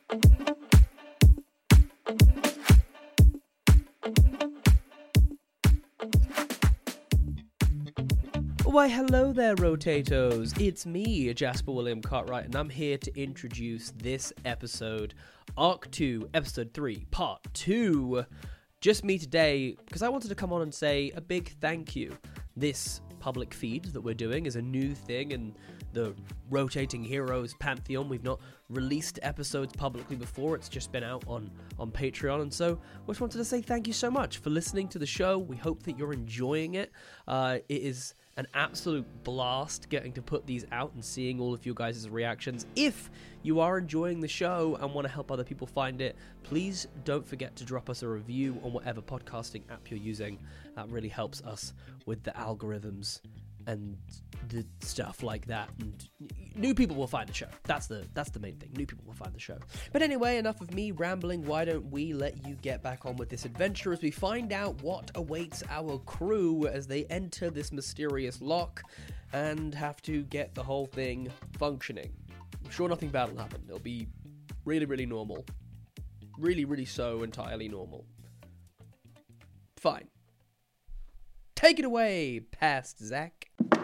Why, hello there, Rotatos. It's me, Jasper William Cartwright, and I'm here to introduce this episode, Arc 2, Episode 3, Part 2. Just me today, because I wanted to come on and say a big thank you. This public feed that we're doing is a new thing in the Rotating Heroes Pantheon. We've not released episodes publicly before. It's just been out on Patreon, and so we just wanted to say thank you so much for listening to the show. We hope that you're enjoying it. It is an absolute blast getting to put these out and seeing all of you guys' reactions. If you are enjoying the show and want to help other people find it, please don't forget to drop us a review on whatever podcasting app you're using. That really helps us with the algorithms and the stuff like that, and new people will find the show. That's the main thing. New people will find the show. But anyway, enough of me rambling. Why don't we let you get back on with this adventure as we find out what awaits our crew as they enter this mysterious lock and have to get the whole thing functioning. I'm sure nothing bad will happen. It'll be really, really normal. Really, really so entirely normal. Fine. Take it away, past Zach.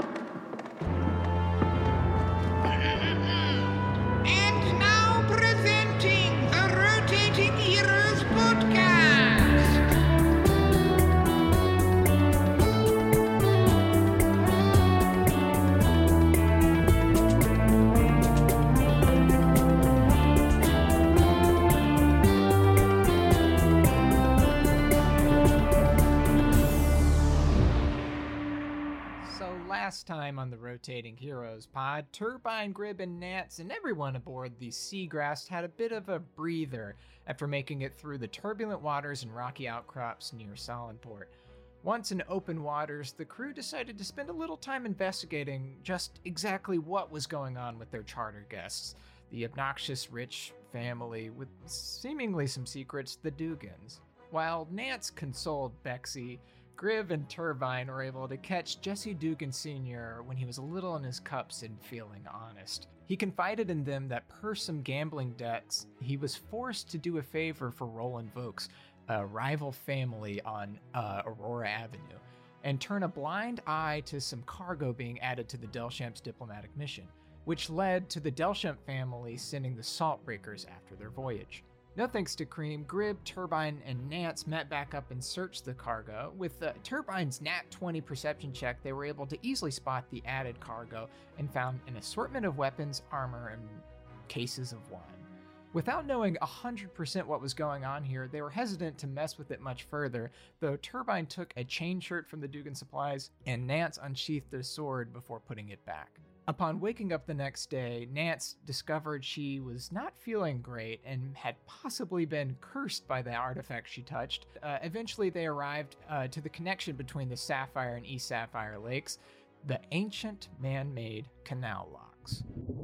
And now presenting the Rotating Heroes Podcast. Last time on the Rotating Heroes pod, Turbine, Grib, and Nats, and everyone aboard the Seagrass had a bit of a breather after making it through the turbulent waters and rocky outcrops near Solinport. Once in open waters, the crew decided to spend a little time investigating just exactly what was going on with their charter guests, the obnoxious rich family with seemingly some secrets, the Dugans. While Nats consoled Bexy, Griv and Turbine were able to catch Jesse Dugan Sr. when he was a little in his cups and feeling honest. He confided in them that per some gambling debts, he was forced to do a favor for Roland Vokes, a rival family on Aurora Avenue, and turn a blind eye to some cargo being added to the Delshamp's diplomatic mission, which led to the Delshamp family sending the Saltbreakers after their voyage. No thanks to Cream, Grib, Turbine, and Nats met back up and searched the cargo. With Turbine's Nat 20 perception check, they were able to easily spot the added cargo and found an assortment of weapons, armor, and cases of wine. Without knowing 100% what was going on here, they were hesitant to mess with it much further, though Turbine took a chain shirt from the Dugan supplies, and Nats unsheathed their sword before putting it back. Upon waking up the next day, Nats discovered she was not feeling great and had possibly been cursed by the artifact she touched. Eventually, they arrived to the connection between the Sapphire and East Sapphire Lakes, the ancient man-made canal locks.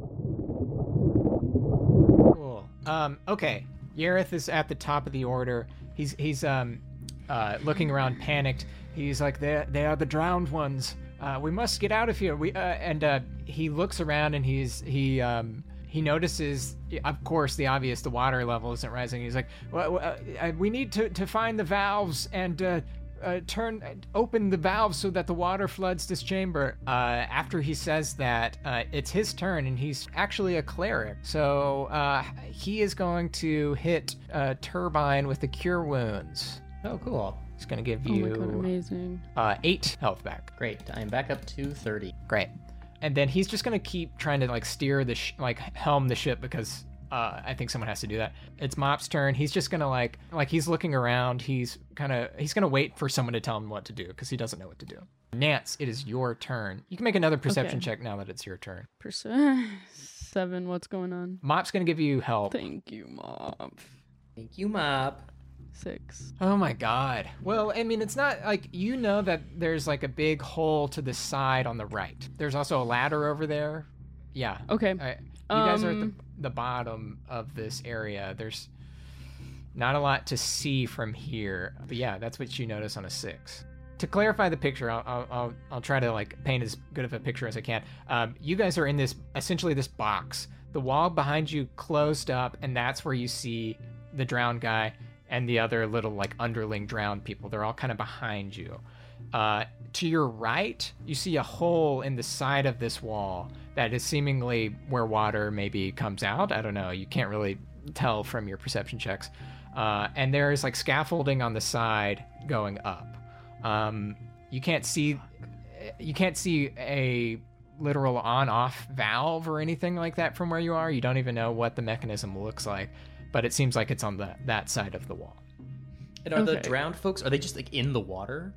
Cool. Okay. Yareth is at the top of the order. He's looking around panicked. He's like, they are the drowned ones. We must get out of here. He looks around and he notices, of course, the obvious, the water level isn't rising. He's like, we need to find the valves and open the valves so that the water floods this chamber. After he says that, it's his turn, and he's actually a cleric. So he is going to hit Turbine with the Cure Wounds. Oh, cool. It's going to give you Oh my God, amazing. 8 health back. Great. I'm back up to 30. Great. And then he's just going to keep trying to steer the helm the ship because I think someone has to do that. It's Mop's turn. He's just going to he's looking around. He's going to wait for someone to tell him what to do because he doesn't know what to do. Nance, it is your turn. You can make another perception check now that it's your turn. 7, what's going on? Mop's going to give you help. Thank you, Mop. Thank you, Mop. 6. Oh my God. Well, I mean, it's not you know that there's a big hole to the side on the right. There's also a ladder over there. Yeah. Okay. You guys are at the bottom of this area. There's not a lot to see from here. But yeah, that's what you notice on a 6. To clarify the picture, I'll try to paint as good of a picture as I can. You guys are in this, essentially this box the wall behind you closed up, and that's where you see the drowned guy and the other little like underling drowned people. They're all kind of behind you. To your right, you see a hole in the side of this wall that is seemingly where water maybe comes out. I don't know. You can't really tell from your perception checks. And there is like scaffolding on the side going up. You can't see a literal on-off valve or anything like that from where you are. You don't even know what the mechanism looks like, but it seems like it's on that side of the wall. And are the drowned folks, are they just like in the water?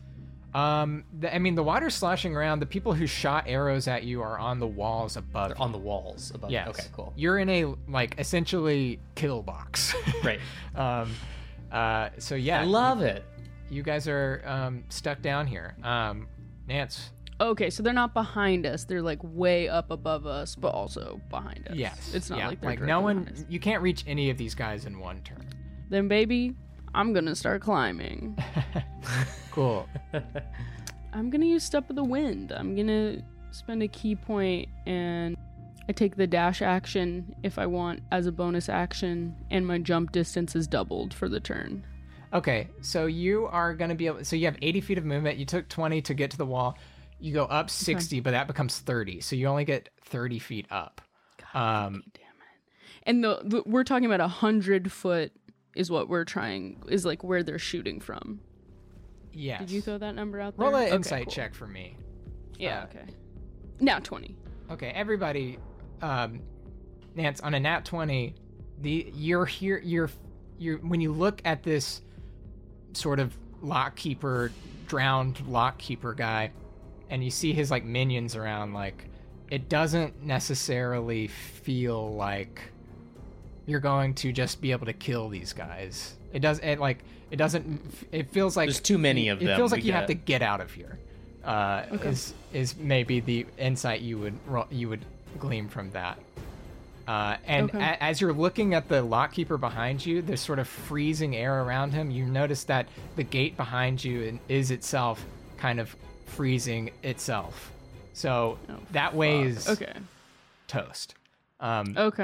The water's sloshing around. The people who shot arrows at you are on the walls above. They're on the walls above. Yes. Okay, cool. You're in a like essentially kill box. Right. So yeah, I love it. You guys are stuck down here. Nance. Okay, so they're not behind us. They're like way up above us, but also behind us. Yes. It's not like they're like directly no behind one. us. You can't reach any of these guys in one turn. Then, baby, I'm gonna start climbing. Cool. I'm gonna use Step of the Wind. I'm gonna spend a key point, and I take the dash action if I want as a bonus action, and my jump distance is doubled for the turn. Okay, so you are going to be able... So you have 80 feet of movement. You took 20 to get to the wall. You go up 60, but that becomes 30. So you only get 30 feet up. God, damn it. And the we're talking about 100 foot is what we're trying... Is like where they're shooting from. Yes. Did you throw that number out there? Roll an Okay, insight cool. check for me. Yeah, okay. Now 20. Okay, everybody... Nance, on a nat 20, you're when you look at this sort of drowned lockkeeper guy, and you see his like minions around, like it doesn't necessarily feel like you're going to just be able to kill these guys. It feels like There's too many of them. It feels like We you have get to get out of here. Is maybe the insight you would glean from that. As you're looking at the lockkeeper behind you, there's sort of freezing air around him. You notice that the gate behind you is itself kind of freezing itself. So that way is toast. Okay.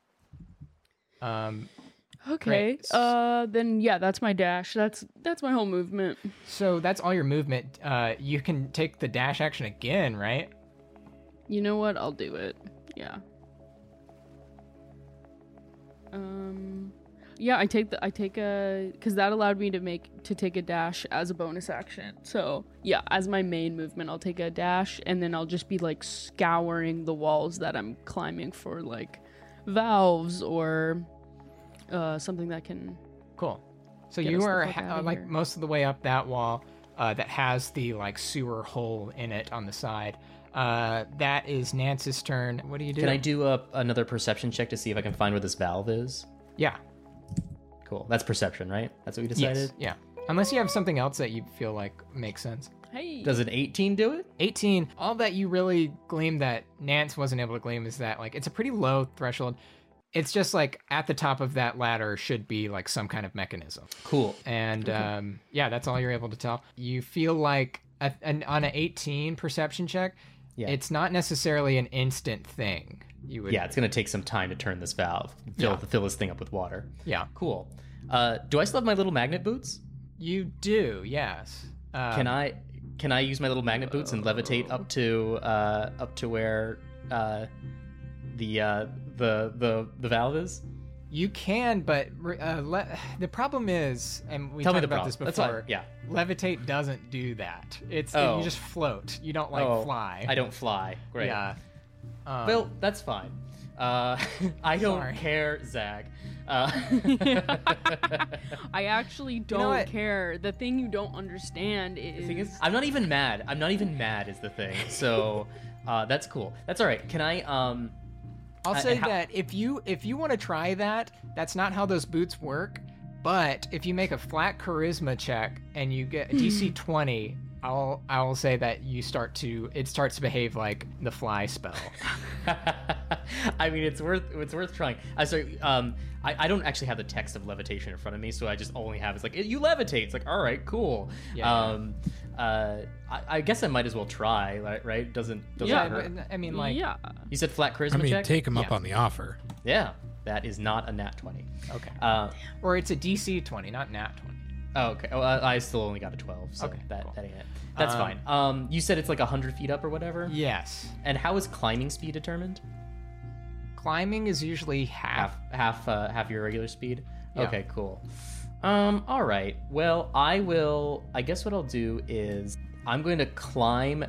Okay. Great. Then yeah, that's my dash. That's my whole movement. So that's all your movement. You can take the dash action again, right? You know what? I'll do it. Yeah. Yeah, I take because that allowed me to take a dash as a bonus action. So yeah, as my main movement, I'll take a dash, and then I'll just be like scouring the walls that I'm climbing for like valves or something that can. Cool. So Get you us the are fuck outta like here. most of the way up that wall that has the like sewer hole in it on the side. That is Nance's turn. What do you do? Can I do another perception check to see if I can find where this valve is? Yeah. Cool. That's perception, right? That's what we decided? Yes. Yeah. Unless you have something else that you feel like makes sense. Hey. Does an 18 do it? 18. All that you really gleam that Nance wasn't able to gleam is that like it's a pretty low threshold. It's just like at the top of that ladder should be like some kind of mechanism. Cool. And yeah, that's all you're able to tell. You feel like on an 18 perception check, Yeah. it's not necessarily an instant thing. You would, Yeah, it's going to take some time to turn this valve. Fill this thing up with water. yeah, Cool. Do I still have my little magnet boots? you do. Yes. Can I use my little magnet boots and levitate up to where the valve is? You can, but the problem is, and we Tell me talked the about this problem. That's fine. before. Yeah. Levitate doesn't do that. It's Oh. you just float. You don't fly. I don't fly. Great. Yeah. Well, that's fine. I don't Sorry. care, Zach. I actually know don't what? care. The thing you don't understand The is, thing is, I'm not even mad. I'm not even mad is the thing. So that's cool. That's all right. Can I I'll say how- that if you want to try that, that's not how those boots work. But if you make a flat charisma check and you get a DC 20, I will say that it starts to behave like the fly spell. I mean, it's worth trying. Sorry, I don't actually have the text of levitation in front of me, so I just only have it's like you levitate. It's like, all right, cool. Yeah. I guess I might as well try, right? Doesn't Yeah, hurt. but, I mean, like, yeah. You said flat charisma I mean, check? take him up Yeah. on the offer. Yeah, that is not a nat 20. okay. Or it's a DC 20, not nat 20. Oh, okay. Oh, I still only got a 12, so Okay, that cool. ain't it. That's fine. You said it's like 100 feet up or whatever? Yes. And how is climbing speed determined? Climbing is usually half. Half your regular speed? Yeah. Okay, cool. All right. Well, I guess what I'll do is I'm going to climb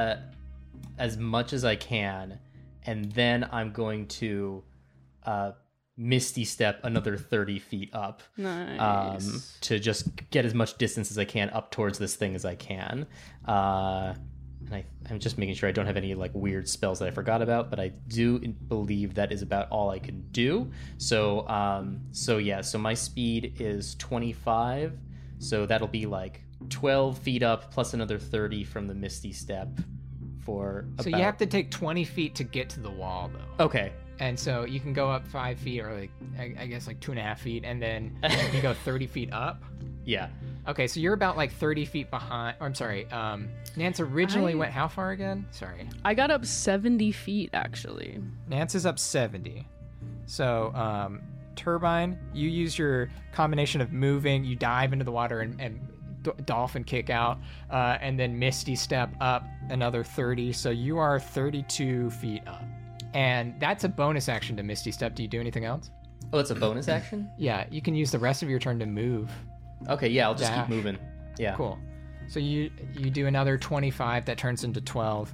as much as I can, and then I'm going to Misty Step another 30 feet up. Nice. To just get as much distance as I can up towards this thing as I can. And I'm just making sure I don't have any like weird spells that I forgot about, but I do believe that is about all I can do. So so my speed is 25, so that'll be like 12 feet up plus another 30 from the Misty Step for So you have to take 20 feet to get to the wall, though. Okay. And so you can go up 5 feet, or like I guess like 2.5 feet, and then you go 30 feet up. Yeah. Okay, so you're about like 30 feet behind. Or, I'm sorry. Nance originally went how far again? Sorry. I got up 70 feet, actually. Nance is up 70. So, Turbine, you use your combination of moving, you dive into the water and dolphin kick out, and then Misty Step up another 30. So you are 32 feet up. And that's a bonus action to Misty Step. Do you do anything else? Oh, it's a bonus action? Yeah, you can use the rest of your turn to move. Okay, yeah, I'll just Dash. keep moving. Yeah. Cool. So you do another 25, that turns into 12.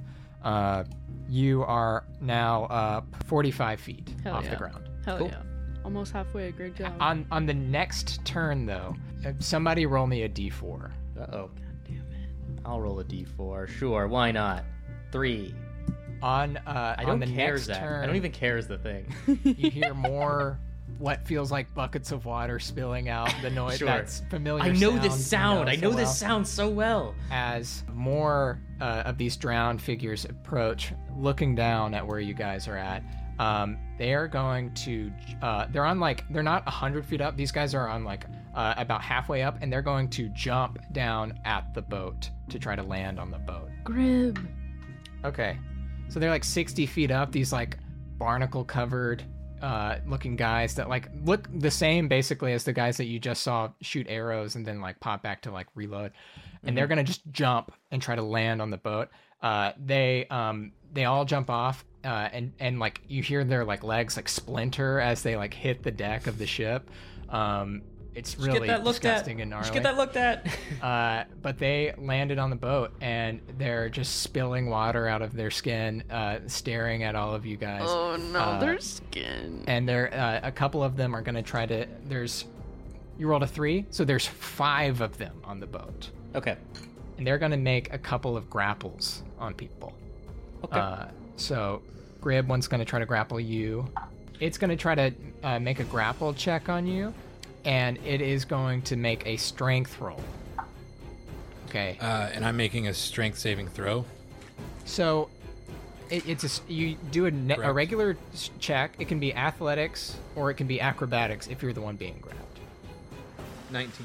You are now up 45 feet Hell off yeah. the ground. Hell Cool. yeah. Almost halfway. Great job. On the next turn, though, somebody roll me a d4. Uh-oh. I'll roll a d4. Sure, why not? 3. I I don't the care, next Zach. turn, I don't even care is the thing. you hear more what feels like buckets of water spilling out. The noise Sure. that's familiar. I know this sounds you sound. I know so this well. sound so well. As more of these drowned figures approach, looking down at where you guys are at, they are going to they're not 100 feet up. These guys are on like about halfway up, and they're going to jump down at the boat to try to land on the boat. Grib. Okay, so they're like 60 feet up, these like barnacle covered looking guys that like look the same basically as the guys that you just saw shoot arrows and then like pop back to like reload, and they're gonna just jump and try to land on the boat. They all jump off, and like you hear their like legs like splinter as they like hit the deck of the ship. It's really disgusting and gnarly. Just get that looked at. But they landed on the boat, and they're just spilling water out of their skin, staring at all of you guys. Oh no, their skin. And they're a couple of them are gonna try to. You rolled a 3, so there's 5 of them on the boat, Okay. and they're gonna make a couple of grapples on people. Okay. So Grib one's gonna try to grapple you. It's gonna try to make a grapple check on you, and it is going to make a strength roll. Okay. And I'm making a strength saving throw. So you do a Correct. regular check. It can be athletics or it can be acrobatics if you're the one being grabbed. 19.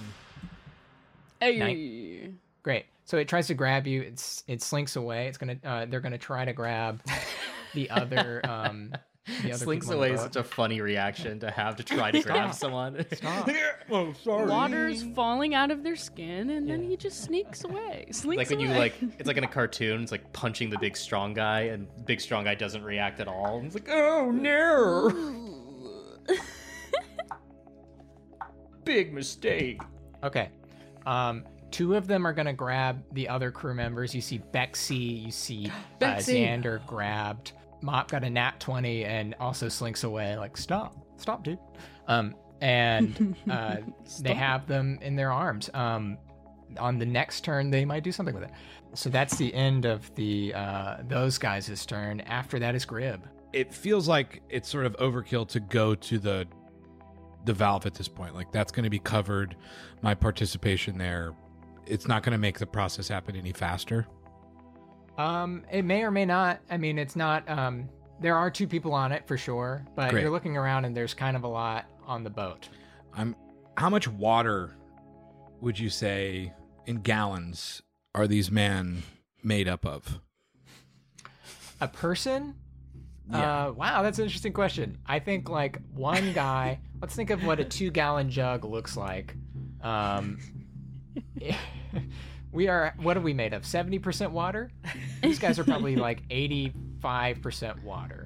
Hey. Great. So it tries to grab you. It slinks away. It's gonna. They're gonna try to grab the other. The other Slinks people on the away is boat. such a funny reaction to have to try to grab someone. Stop. Oh, sorry. Water's falling out of their skin, and then he just sneaks away. Slinks Like when you away. it's like in a cartoon, it's like punching the big strong guy, and big strong guy doesn't react at all. And it's like, oh no, big mistake. Okay. 2 of them are gonna grab the other crew members. You see Bexy. You see Bexy. Xander grabbed. Mop got a nat 20 and also slinks away. Like stop, dude. And they have them in their arms. On the next turn, they might do something with it. So that's the end of the those guys' turn. After that is Grib. It feels like it's sort of overkill to go to the valve at this point. Like that's going to be covered. My participation there, it's not going to make the process happen any faster. It may or may not. I mean, it's not. There are 2 people on it for sure, but Great. you're looking around and there's kind of a lot on the boat. How much water would you say in gallons are these men made up of? A person? Yeah. Wow, that's an interesting question. I think like one guy. Let's think of what a 2-gallon jug looks like. We are. What are we made of? 70% water. These guys are probably like 85% water.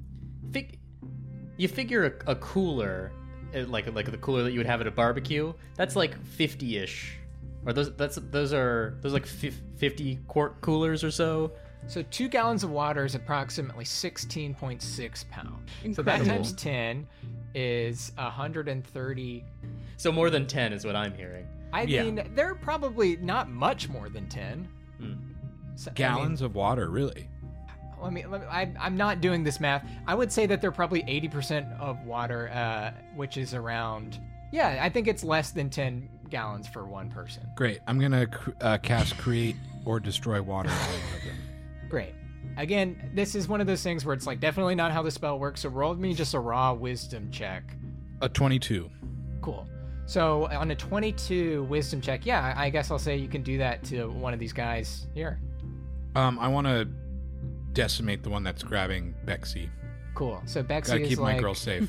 You figure a cooler, like the cooler that you would have at a barbecue, that's like 50-ish. Or those are like 50 quart coolers or so. So 2 gallons of water is approximately 16.6 pounds. So that Incredible. times 10 is 130. So more than 10 is what I'm hearing. I Yeah. mean, they're probably not much more than 10. Hmm. So, Gallons of water, really? I'm not doing this math. I would say that they're probably 80% of water, which is around. Yeah, I think it's less than 10 gallons for one person. Great. I'm going to cast Create or Destroy Water on one of them. Great. Again, this is one of those things where it's like definitely not how the spell works. So roll me just a raw wisdom check. A 22. Cool. So on a 22 wisdom check, yeah, I guess I'll say you can do that to one of these guys here. I want to decimate the one that's grabbing Bexy. Cool. So Bexy Gotta is keep like, my girl safe.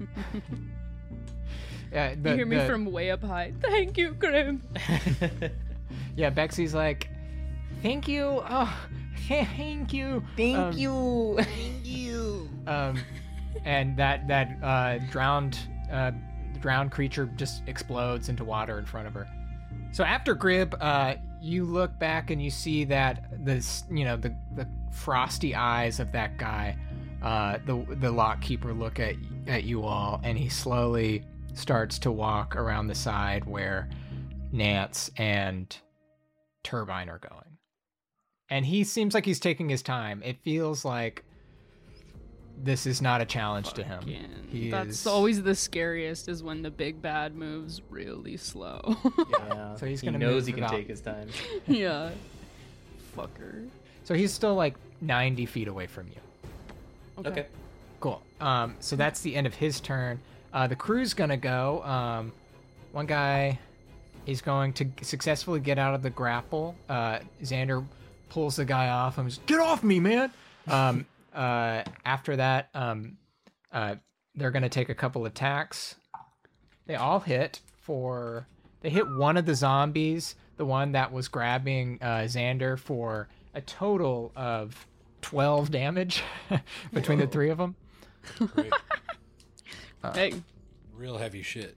the- You hear me the- from way up high. Thank you, Grim. Yeah, Bexy's like, thank you. Oh, thank you. Thank you. Thank you. And that drowned creature just explodes into water in front of her. So after Grib, you look back and you see that the frosty eyes of that guy, the lock keeper, look at you all, and he slowly starts to walk around the side where Nance and Turbine are going. And he seems like he's taking his time. It feels like this is not a challenge to him. That's always the scariest, is when the big bad moves really slow. Yeah. So he's he gonna knows move he can about- take his time. Yeah. Fucker. So he's still like 90 feet away from you. Okay. Cool. So that's the end of his turn. The crew's gonna go. One guy is going to successfully get out of the grapple. Xander pulls the guy off and goes, "Get off me, man!" After that, they're gonna take a couple attacks. They all hit for. They hit one of the zombies, the one that was grabbing Xander, for a total of 12 damage between the three of them. Great. Hey. Real heavy shit.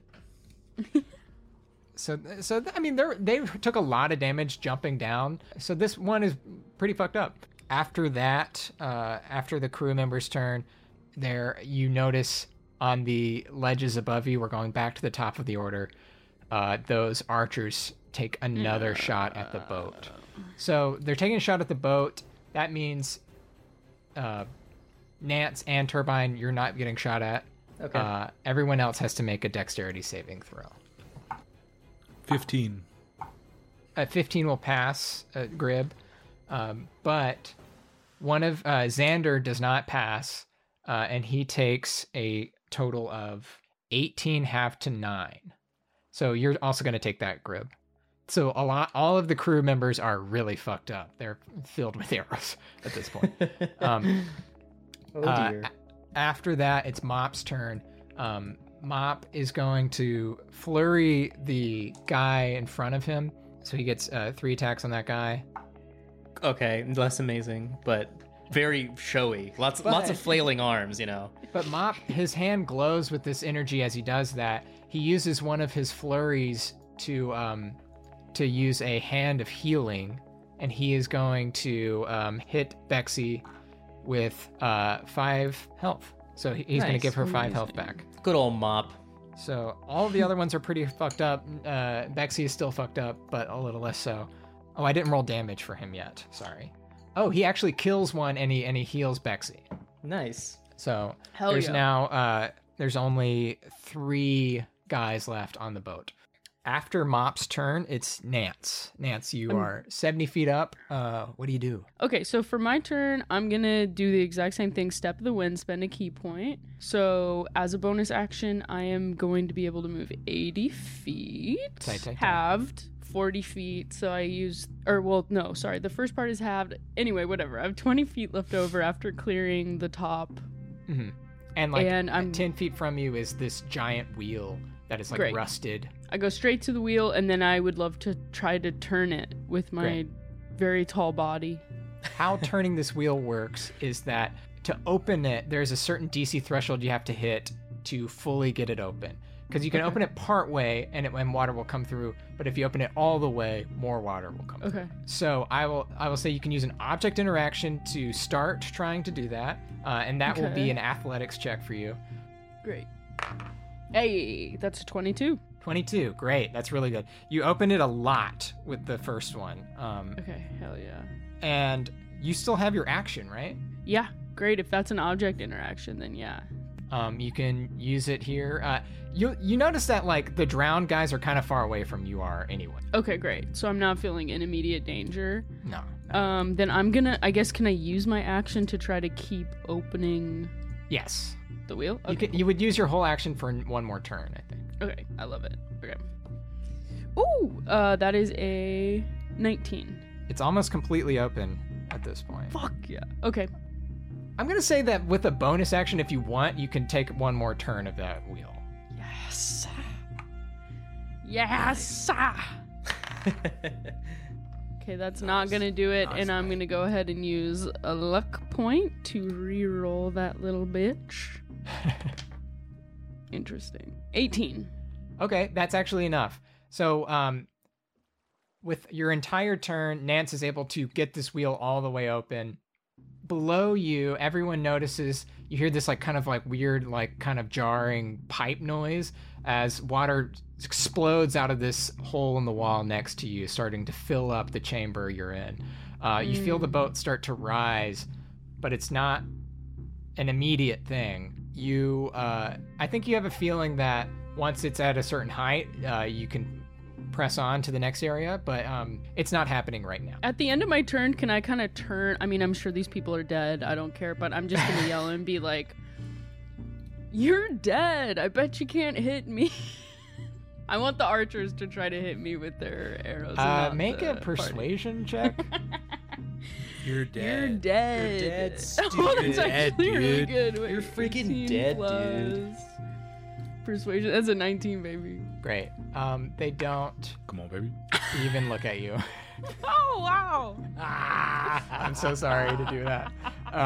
So I mean, they took a lot of damage jumping down. So this one is pretty fucked up. After that, after the crew member's turn, there you notice on the ledges above you, we're going back to the top of the order. Those archers take another shot at the boat. So they're taking a shot at the boat. That means Nance and Turbine, you're not getting shot at. Okay. Everyone else has to make a dexterity saving throw. 15. 15 will pass, Grib. But one of Xander does not pass, and he takes a total of 18 half to 9. So you're also going to take that, Grib. So all of the crew members are really fucked up. They're filled with arrows at this point. Oh dear. After that, it's Mop's turn. Mop is going to flurry the guy in front of him. So he gets 3 attacks on that guy. Okay, less amazing, but very showy. Lots of flailing arms, you know. But Mop, his hand glows with this energy as he does that. He uses one of his flurries to use a hand of healing, and he is going to hit Bexy with 5 health. So he's going to Nice. give her 5 health back. Good old Mop. So all of the other ones are pretty fucked up. Bexy is still fucked up, but a little less so. Oh, I didn't roll damage for him yet. Sorry. Oh, he actually kills one and he heals Bexy. Nice. So Hell there's yeah. now there's only 3 guys left on the boat. After Mop's turn, it's Nance. Nance, you are 70 feet up. What do you do? Okay, so for my turn, I'm gonna do the exact same thing. Step of the wind, spend a key point. So as a bonus action, I am going to be able to move 80 feet, Tight. halved 40 feet, so I use, or well, no, sorry, the first part is halved. Anyway, whatever. I have 20 feet left over after clearing the top. Mm-hmm. And like And I'm- 10 feet from you is this giant wheel that is like Great. rusted. I go straight to the wheel, and then I would love to try to turn it with my Great. very tall body. How turning this wheel works is that to open it, there's a certain DC threshold you have to hit to fully get it open. Because you can open it part way and water will come through, but if you open it all the way, more water will come through. Okay. So I will say you can use an object interaction to start trying to do that, and that will be Okay. an athletics check for you. Great. Hey, that's a 22. 22, great, that's really good. You open it a lot with the first one, Okay, hell yeah. and you still have your action, right? Yeah, great. If that's an object interaction, then yeah. You can use it here. You notice that like the drowned guys are kind of far away from you are anyway. Okay, great. So I'm not feeling in immediate danger. No. Then I'm gonna, I guess, can I use my action to try to keep opening Yes. the wheel? You would use your whole action for one more turn, I think. Okay, I love it. Okay. Ooh, that is a 19. It's almost completely open at this point. Fuck yeah. Okay. I'm gonna say that with a bonus action, if you want, you can take one more turn of that wheel. Yes. Yes. Okay, that's not gonna do it, and I'm gonna go ahead and use a luck point to re-roll that little bitch. Interesting. 18. Okay, that's actually enough. So, with your entire turn, Nance is able to get this wheel all the way open. Below you, everyone notices you hear this like kind of like weird, like kind of jarring pipe noise as water explodes out of this hole in the wall next to you, starting to fill up the chamber you're in. You feel the boat start to rise, but it's not an immediate thing. I think you have a feeling that once it's at a certain height, you can press on to the next area, but it's not happening right now. At the end of my turn, can I kind of turn? I mean, I'm sure these people are dead. I don't care, but I'm just gonna yell and be like, "You're dead! I bet you can't hit me." I want the archers to try to hit me with their arrows. and not Make the a persuasion check. You're You're dead. dead. You're dead, Oh, that's stupid. actually really Dude. good. Wait, You're freaking 18 dead, plus Persuasion. That's a 19, baby. Great. They don't Come on, baby. even look at you. Oh wow. I'm so sorry to do that.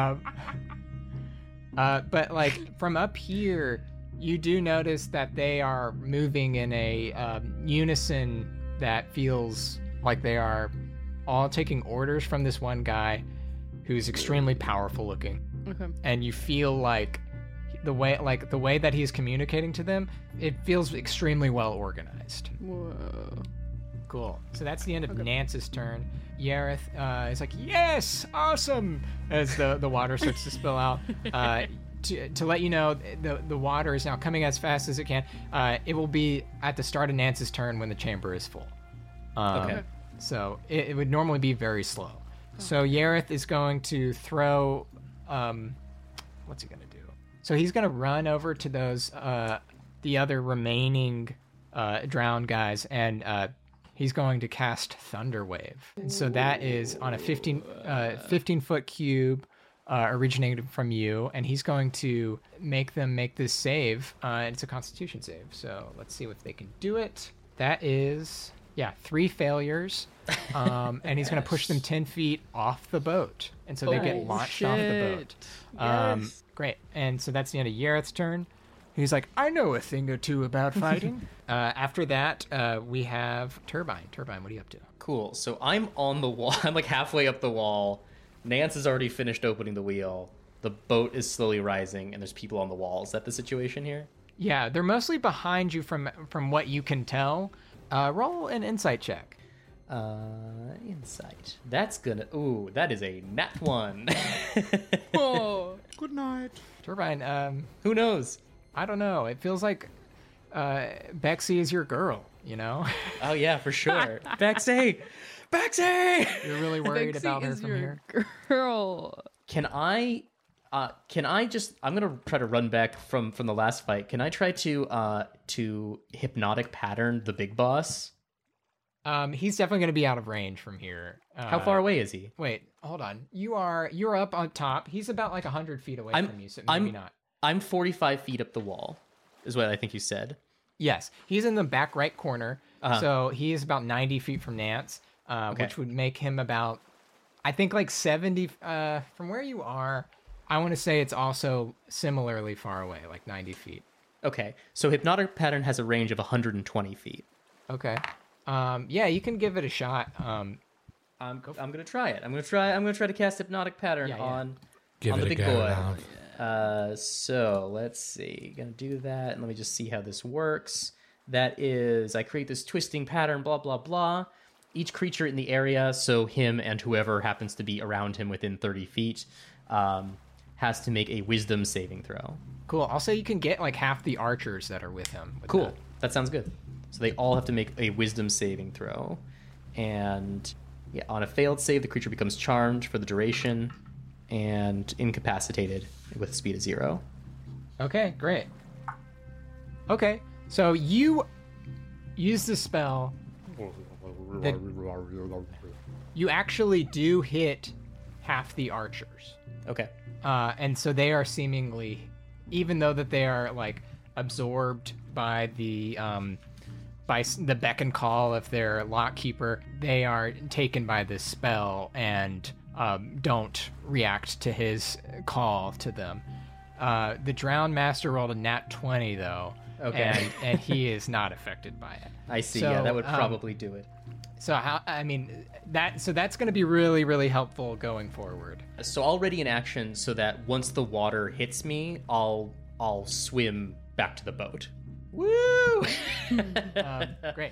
But like from up here, you do notice that they are moving in a unison that feels like they are all taking orders from this one guy who's extremely powerful looking. Okay. And you feel like the way that he's communicating to them, it feels extremely well organized. Whoa. Cool. So that's the end of Nance's turn. Yareth is like, yes, awesome, as the water starts to spill out. To let you know, the water is now coming as fast as it can. It will be at the start of Nance's turn when the chamber is full. Okay. So it would normally be very slow. So Yareth is going to throw. What's he going to do? So he's going to run over to those the other remaining drowned guys, and he's going to cast Thunder Wave. And so that is on a 15-foot cube originating from you, and he's going to make them make this save. It's a Constitution save. So let's see if they can do it. That is, 3 failures. And he's going to push them 10 feet off the boat. And so they get launched off the boat. Yes. Great. And so that's the end of Yareth's turn. He's like, I know a thing or two about fighting. After that, we have Turbine. Turbine, what are you up to? Cool. So I'm on the wall. I'm like halfway up the wall. Nance has already finished opening the wheel. The boat is slowly rising, and there's people on the wall. Is that the situation here? Yeah, they're mostly behind you from what you can tell. Roll an insight check. Insight. That's gonna. Ooh, that is a nat 1. Whoa. Good night. Turbine, Who knows? I don't know. It feels like Bexy is your girl, you know? Oh yeah, for sure. Bexy! Bexy! You're really worried Bexy about her is from your here. Girl. Can I just? I'm gonna try to run back from the last fight. Can I try to hypnotic pattern the big boss? He's definitely going to be out of range from here. How far away is he? Wait, hold on. You're up on top. He's about like 100 feet away from you, so maybe not. I'm 45 feet up the wall, is what I think you said. Yes, he's in the back right corner. So he is about 90 feet from Nance, which would make him about, I think, like 70 from where you are. I want to say it's also similarly far away, like 90 feet. Okay, so Hypnotic Pattern has a range of 120 feet. Okay. Yeah, you can give it a shot. I'm gonna try it. I'm gonna try to cast Hypnotic Pattern on Give the it a big go, boy. Ralph. So let's see. Gonna do that, and let me just see how this works. That is, I create this twisting pattern, blah blah blah. Each creature in the area, so him and whoever happens to be around him within 30 feet, has to make a Wisdom saving throw. Cool. Also, you can get like half the archers that are with him. Cool. That sounds good. So they all have to make a Wisdom saving throw. And yeah, on a failed save, the creature becomes charmed for the duration and incapacitated with a speed of 0. Okay, great. Okay, so you use the spell. You actually do hit half the archers. Okay. And so they are seemingly, even though that they are like absorbed by the beck and call of their lockkeeper, they are taken by this spell and don't react to his call to them. The Drowned Master rolled a nat 20 though, and he is not affected by it. I see. So, yeah, that would probably do it. So that's going to be really, really helpful going forward. So already in action, so that once the water hits me, I'll swim back to the boat. Woo! Great.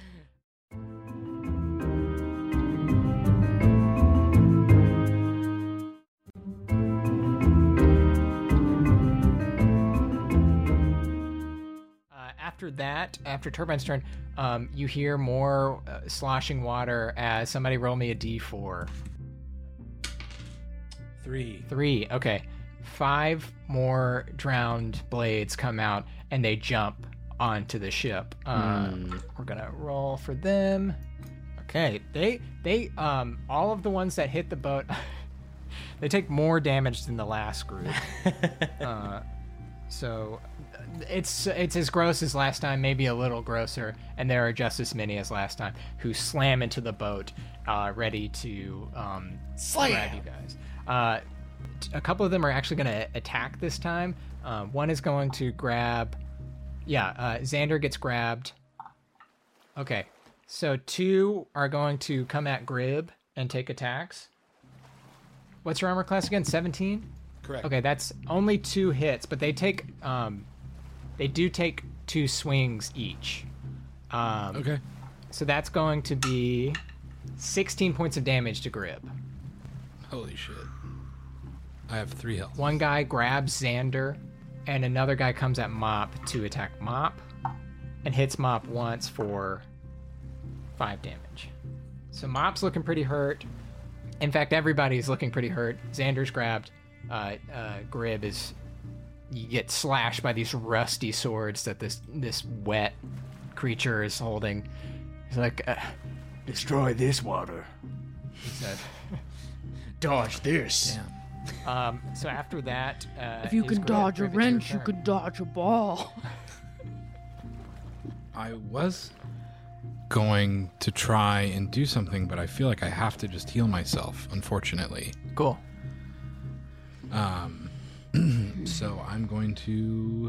After that, after Turbine's turn, you hear more sloshing water as somebody roll me a d4. 3. Okay. 5 more drowned blades come out and they jump onto the ship. We're gonna roll for them. Okay. They all of the ones that hit the boat, they take more damage than the last group. So it's as gross as last time, maybe a little grosser, and there are just as many as last time who slam into the boat, ready to grab you guys. A couple of them are actually going to attack this time. One is going to grab... Xander gets grabbed. Okay, so 2 are going to come at Grib and take attacks. What's your armor class again? 17? Correct. Okay, that's only 2 hits, but they take... they do take 2 swings each. Okay. So that's going to be 16 points of damage to Grib. Holy shit. I have 3 health. One guy grabs Xander, and another guy comes at Mop to attack Mop, and hits Mop once for 5 damage. So Mop's looking pretty hurt. In fact, everybody's looking pretty hurt. Xander's grabbed. Grib is... You get slashed by these rusty swords that this wet creature is holding. He's like, destroy this water, he said. Dodge this. So after that... If you can dodge a it's your wrench, you turn. could dodge a ball. I was going to try and do something, but I feel like I have to just heal myself, unfortunately. Cool. So I'm going to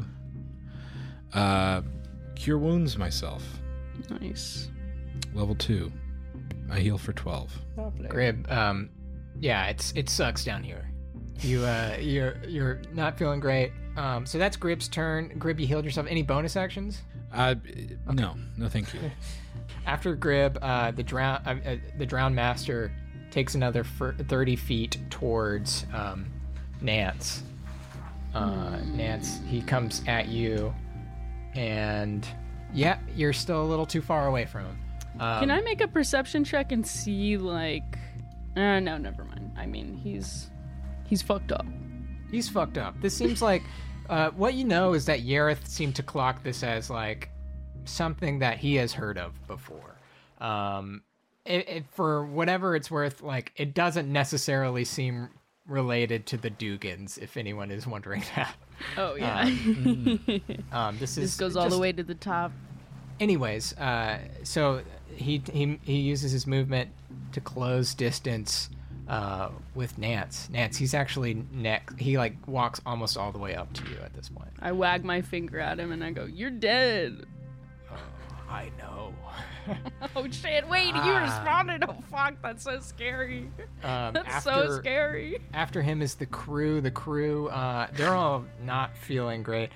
cure wounds myself. Nice. Level 2. I heal for 12. Grib, it sucks down here. You're not feeling great. So that's Grib's turn. Grib, you healed yourself. Any bonus actions? No, thank you. After Grib, the Drowned Master takes another 30 feet towards Nance. Nance, he comes at you, and yeah, you're still a little too far away from him. Can I make a perception check and see, like... no, never mind. I mean, he's fucked up. He's fucked up. This seems like... what you know is that Yareth seemed to clock this as, like, something that he has heard of before. for whatever it's worth, like, it doesn't necessarily seem related to the Dugans, if anyone is wondering that. Oh yeah. This goes all the way to the top. Anyways, so he uses his movement to close distance with Nance. Nance, he's actually he like walks almost all the way up to you at this point. I wag my finger at him and I go, "You're dead." I know. Oh shit! Wait, you responded. Oh fuck, that's so scary. That's so scary. After him is the crew. The crew, they're all not feeling great.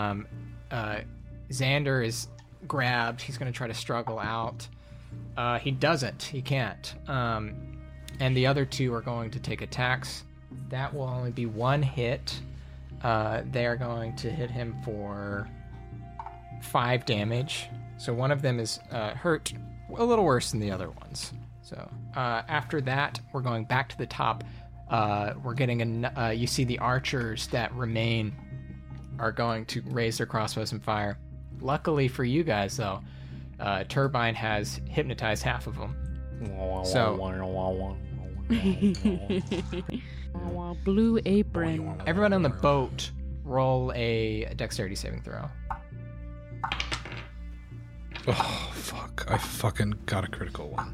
Xander is grabbed. He's going to try to struggle out. He doesn't. He can't. And the other two are going to take attacks. That will only be one hit. They are going to hit him for 5 damage. So one of them is hurt a little worse than the other ones. So after that, we're going back to the top. We're getting you see the archers that remain are going to raise their crossbows and fire. Luckily for you guys, though, Turbine has hypnotized half of them. So Blue Apron. everyone on the boat, roll a dexterity saving throw. Oh, fuck. I fucking got a critical one.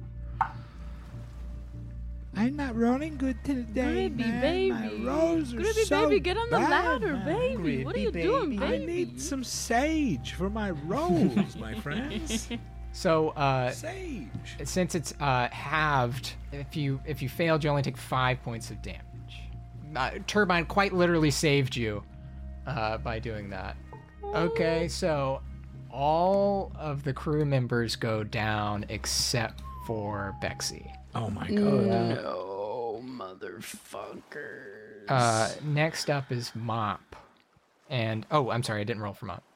I'm not rolling good today, Gribby, man. baby. My rolls are Gribby, so baby, get on the bad, ladder, man. baby. What are you doing, I baby? need some sage for my rolls, my friends. So Sage. since it's halved, if you failed, you only take 5 points of damage. Turbine quite literally saved you by doing that. Okay, so all of the crew members go down except for Bexy. Oh my god. No, motherfuckers. Next up is Mop. And, oh, I'm sorry, I didn't roll for Mop.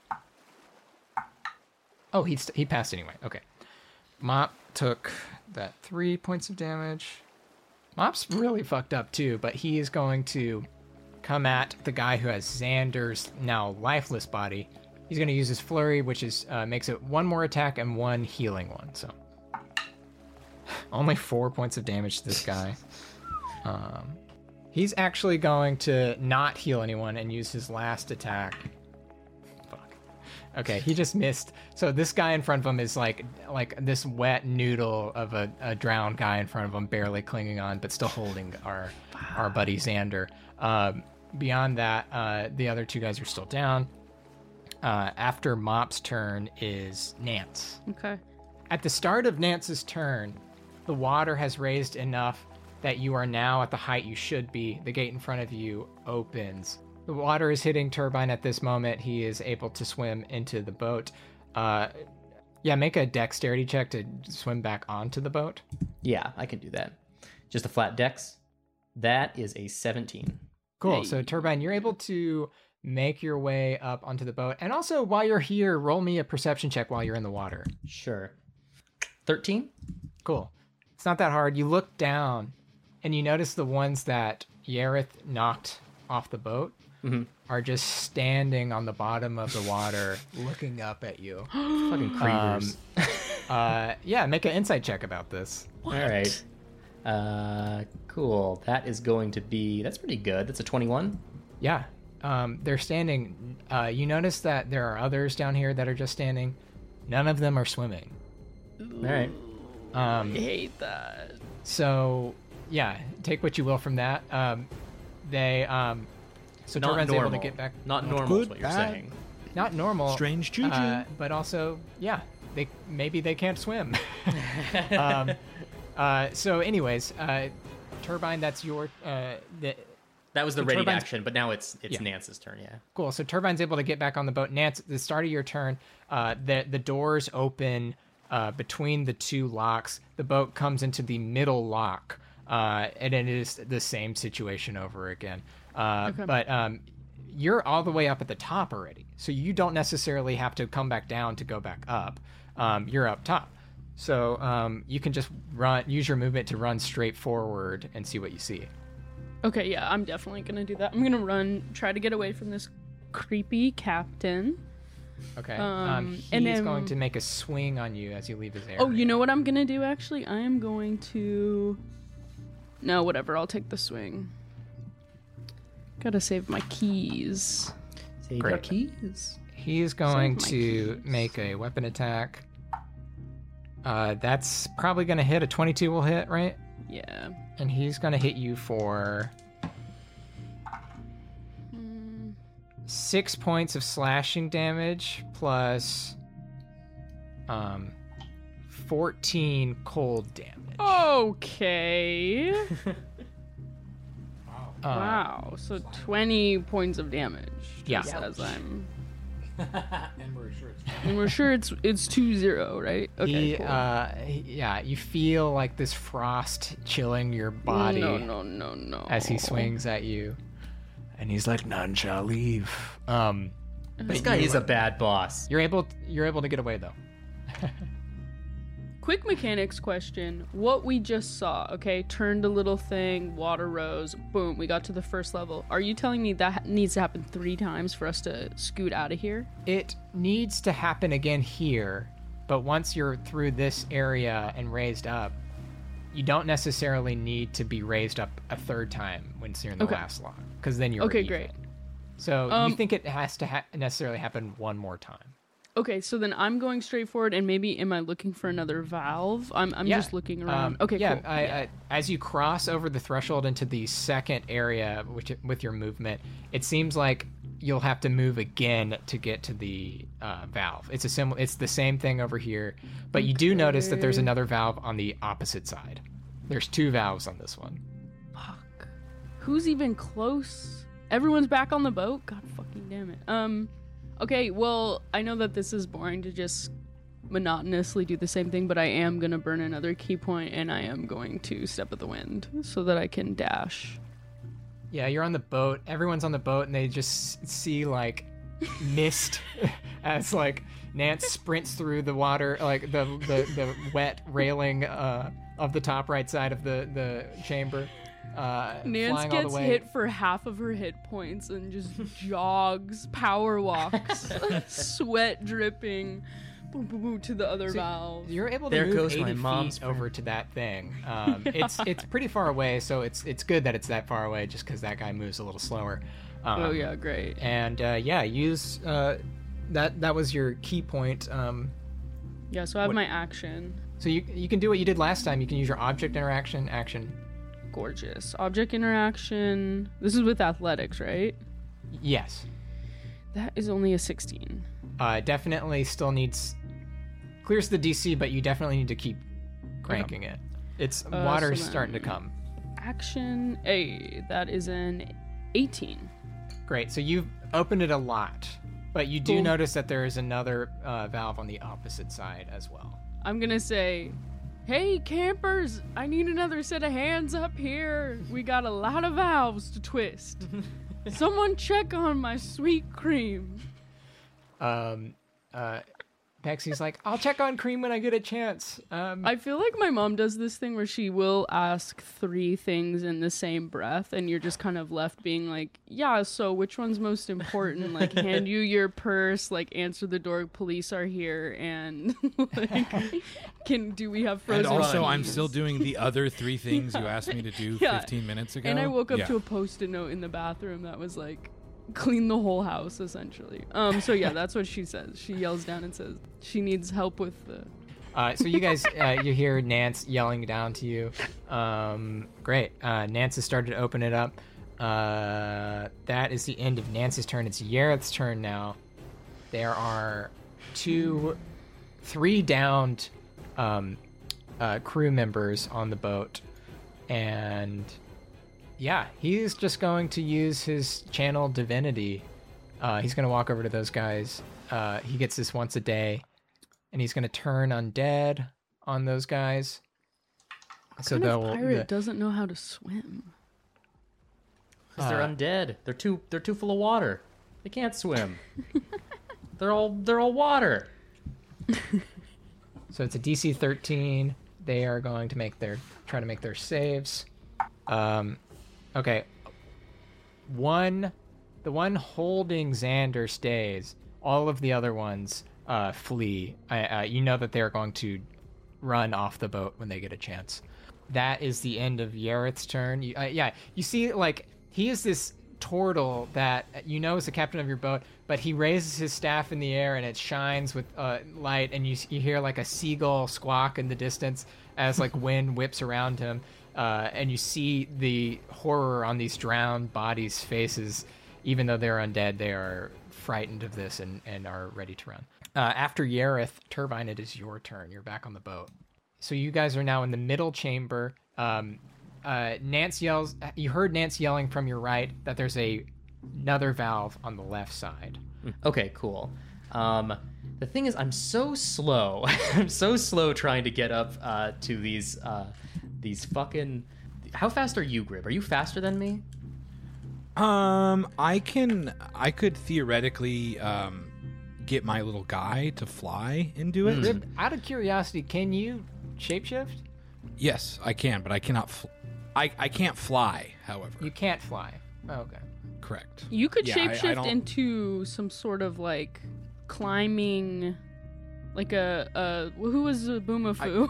Oh, he passed anyway. Okay. Mop took that 3 points of damage. Mop's really fucked up too, but he is going to come at the guy who has Xander's now lifeless body. He's going to use his flurry, which is makes it 1 more attack and 1 healing one. So only 4 points of damage to this guy. He's actually going to not heal anyone and use his last attack. Fuck. Okay, he just missed. So this guy in front of him is like this wet noodle of a drowned guy in front of him, barely clinging on, but still holding our buddy Xander. Beyond that, the other 2 guys are still down. After Mop's turn is Nance. Okay. At the start of Nance's turn, the water has raised enough that you are now at the height you should be. The gate in front of you opens. The water is hitting Turbine at this moment. He is able to swim into the boat. Make a dexterity check to swim back onto the boat. Yeah, I can do that. Just a flat dex. That is a 17. Cool. Hey. So Turbine, you're able to make your way up onto the boat. And also, while you're here, roll me a perception check while you're in the water. Sure. 13? Cool. It's not that hard. You look down, and you notice the ones that Yareth knocked off the boat are just standing on the bottom of the water, looking up at you. Fucking creepers. Make an insight check about this. All right. Cool. That is going to be... That's pretty good. That's a 21. Yeah. They're standing. You notice that there are others down here that are just standing. None of them are swimming. All right. I hate that. So, yeah, take what you will from that. So Not Turbine's normal. able to get back. Not normal good, is what you're bad. saying. Not normal. Strange juju. But also, yeah, maybe they can't swim. So, anyways, Turbine, that's your. That was the So ready Turbine's- action, but now it's Yeah. Nance's turn, yeah. Cool. So Turbine's able to get back on the boat. Nance, at the start of your turn, the doors open between the 2 locks. The boat comes into the middle lock, and it is the same situation over again. But you're all the way up at the top already, so you don't necessarily have to come back down to go back up. You're up top, so you can just use your movement to run straight forward and see what you see. Okay, yeah, I'm definitely gonna do that. I'm gonna try to get away from this creepy captain. Okay. And He's then- going to make a swing on you as you leave his area. Oh, you know what I'm gonna do? Actually, I am going to. No, whatever. I'll take the swing. Gotta save my keys. Save Great. your keys. He's going my to keys. make a weapon attack. That's probably going to hit. A 22 will hit, right? Yeah. And he's going to hit you for 6 points of slashing damage plus 14 cold damage. Okay. Uh, Wow. So 20 points of damage. Yeah. Just as I'm. And And we're sure it's 2-0, right? Okay. Cool. Yeah, you feel like this frost chilling your body No. as he swings at you. And he's like, none shall leave. This guy is a bad boss. You're able to get away though. Quick mechanics question. What we just saw, okay? Turned a little thing, water rose, boom, we got to the first level. Are you telling me that needs to happen 3 times for us to scoot out of here? It needs to happen again here, but once you're through this area and raised up, you don't necessarily need to be raised up a 3rd time when you're in the Okay. last log, because then you're Okay, even. great. So you think it has to necessarily happen one more time? Okay, so then I'm going straight forward, and maybe am I looking for another valve? I'm Yeah. just looking around. Okay, yeah, cool. I, as you cross over the threshold into the second area, with your movement, it seems like you'll have to move again to get to the valve. It's the same thing over here, but you do notice that there's another valve on the opposite side. There's 2 valves on this one. Fuck. Who's even close? Everyone's back on the boat? God fucking damn it. Okay, well, I know that this is boring to just monotonously do the same thing, but I am gonna burn another key point, and I am going to Step of the Wind so that I can dash. Yeah, you're on the boat. Everyone's on the boat, and they just see like mist as like Nance sprints through the water, like the wet railing of the top right side of the chamber. Nance flying all gets the way. hit for half of her hit points and just jogs, power walks, sweat dripping, boom, boom, boom, to the other valve. You're able to There move goes 80 my feet mom's friend. over to that thing. It's pretty far away, so it's good that it's that far away, just because that guy moves a little slower. Oh yeah, great. And use that was your key point. Yeah, so I have my action. So you can do what you did last time. You can use your object interaction action. Gorgeous. Object interaction. This is with athletics, right? Yes. That is only a 16. Definitely still clears the DC, but you definitely need to keep cranking it. It's water's so then- starting to come. Action. That is an 18. Great. So you've opened it a lot, but you do Cool. notice that there is another valve on the opposite side as well. I'm gonna say, hey campers, I need another set of hands up here. We got a lot of valves to twist. Someone check on my sweet cream. Pexy's like, I'll check on Cream when I get a chance. I feel like my mom does this thing where she will ask 3 things in the same breath, and you're just kind of left being like, yeah, so which one's most important? Like, hand you your purse, like, answer the door, police are here, and like, do we have frozen And also, I'm peas? still doing the other 3 things you asked me to do Yeah. 15 minutes ago. And I woke up Yeah. to a post-it note in the bathroom that was like, clean the whole house, essentially. So yeah, that's what she says. She yells down and says she needs help with the... So you guys, you hear Nance yelling down to you. Great. Nance has started to open it up. That is the end of Nance's turn. It's Yareth's turn now. There are 3 downed crew members on the boat, and yeah, he's just going to use his channel divinity. He's going to walk over to those guys. He gets this once a day, and he's going to turn undead on those guys. So What kind of they'll pirate doesn't know how to swim? Because they're undead. They're too full of water. They can't swim. they're all water. So it's a DC 13. They are going to try to make their saves. Okay. The one holding Xander stays. all of the other ones flee. You know that they're going to run off the boat when they get a chance. That is the end of Yareth's turn. You see, like, he is this turtle that you know is the captain of your boat, but he raises his staff in the air and it shines with light, and you hear like a seagull squawk in the distance as like wind whips around him, and you see the horror on these drowned bodies' faces. Even though they're undead, they are frightened of this and are ready to run. After Yareth, Turbine, it is your turn. You're back on the boat. So you guys are now in the middle chamber. Nance yells. You heard Nance yelling from your right that there's another valve on the left side. Okay, cool. The thing is, I'm so slow. I'm so slow trying to get up to these fucking. How fast are you, Grib? Are you faster than me? I could theoretically get my little guy to fly and do it. Grib, out of curiosity, can you shapeshift? Yes, I can, but I cannot. I can't fly. However, You can't fly. Oh, okay. correct. You could Yeah, I shapeshift don't- into some sort of like climbing, like a who was Boomafu?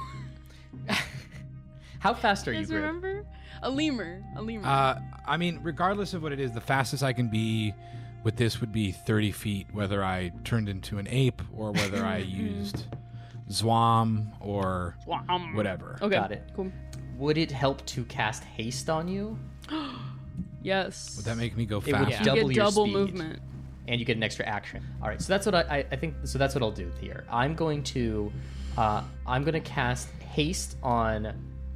How fast are You you, guys Grib? remember? A lemur. I mean, regardless of what it is, the fastest I can be with this would be 30 feet, whether I turned into an ape or whether I used Zwam or whatever. Okay, Got it. cool. Would it help to cast haste on you? Yes. Would that make me go It would faster? you double get your double speed. movement. And you get an extra action. All right, so that's what I think. So that's what I'll do here. I'm going to cast haste on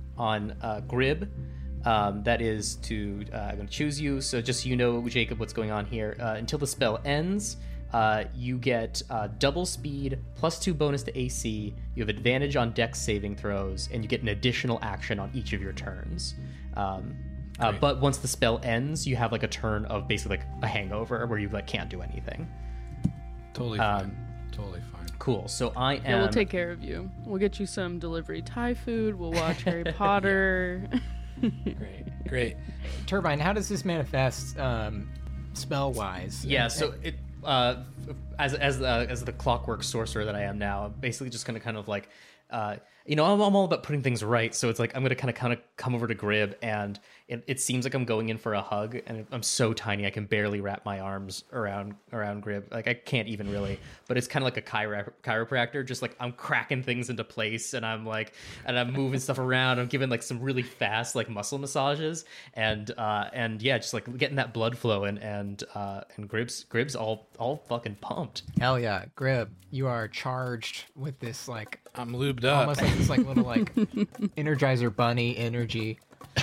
Grib. That is to I'm going to choose you. So just so you know, Jacob, what's going on here. Until the spell ends, you get double speed plus 2 bonus to AC. You have advantage on Dex saving throws, and you get an additional action on each of your turns. But once the spell ends, you have like a turn of basically like a hangover where you like can't do anything. Totally fine. Totally fine. Cool. So I am. Yeah, we'll take care of you. We'll get you some delivery Thai food. We'll watch Harry Potter. Great. Turbine, how does this manifest spell-wise? Yeah. So it as the clockwork sorcerer that I am now, I'm basically just gonna kind of like. I'm all about putting things right, so it's like I'm gonna kind of come over to Grib, and it seems like I'm going in for a hug, and I'm so tiny I can barely wrap my arms around Grib. Like I can't even really, but it's kind of like a chiropractor. Just like I'm cracking things into place, and I'm moving stuff around. I'm giving like some really fast like muscle massages, and yeah, just like getting that blood flow, and Grib's all fucking pumped. Hell yeah, Grib, you are charged with this like I'm lubed up. almost like this like little like Energizer Bunny energy,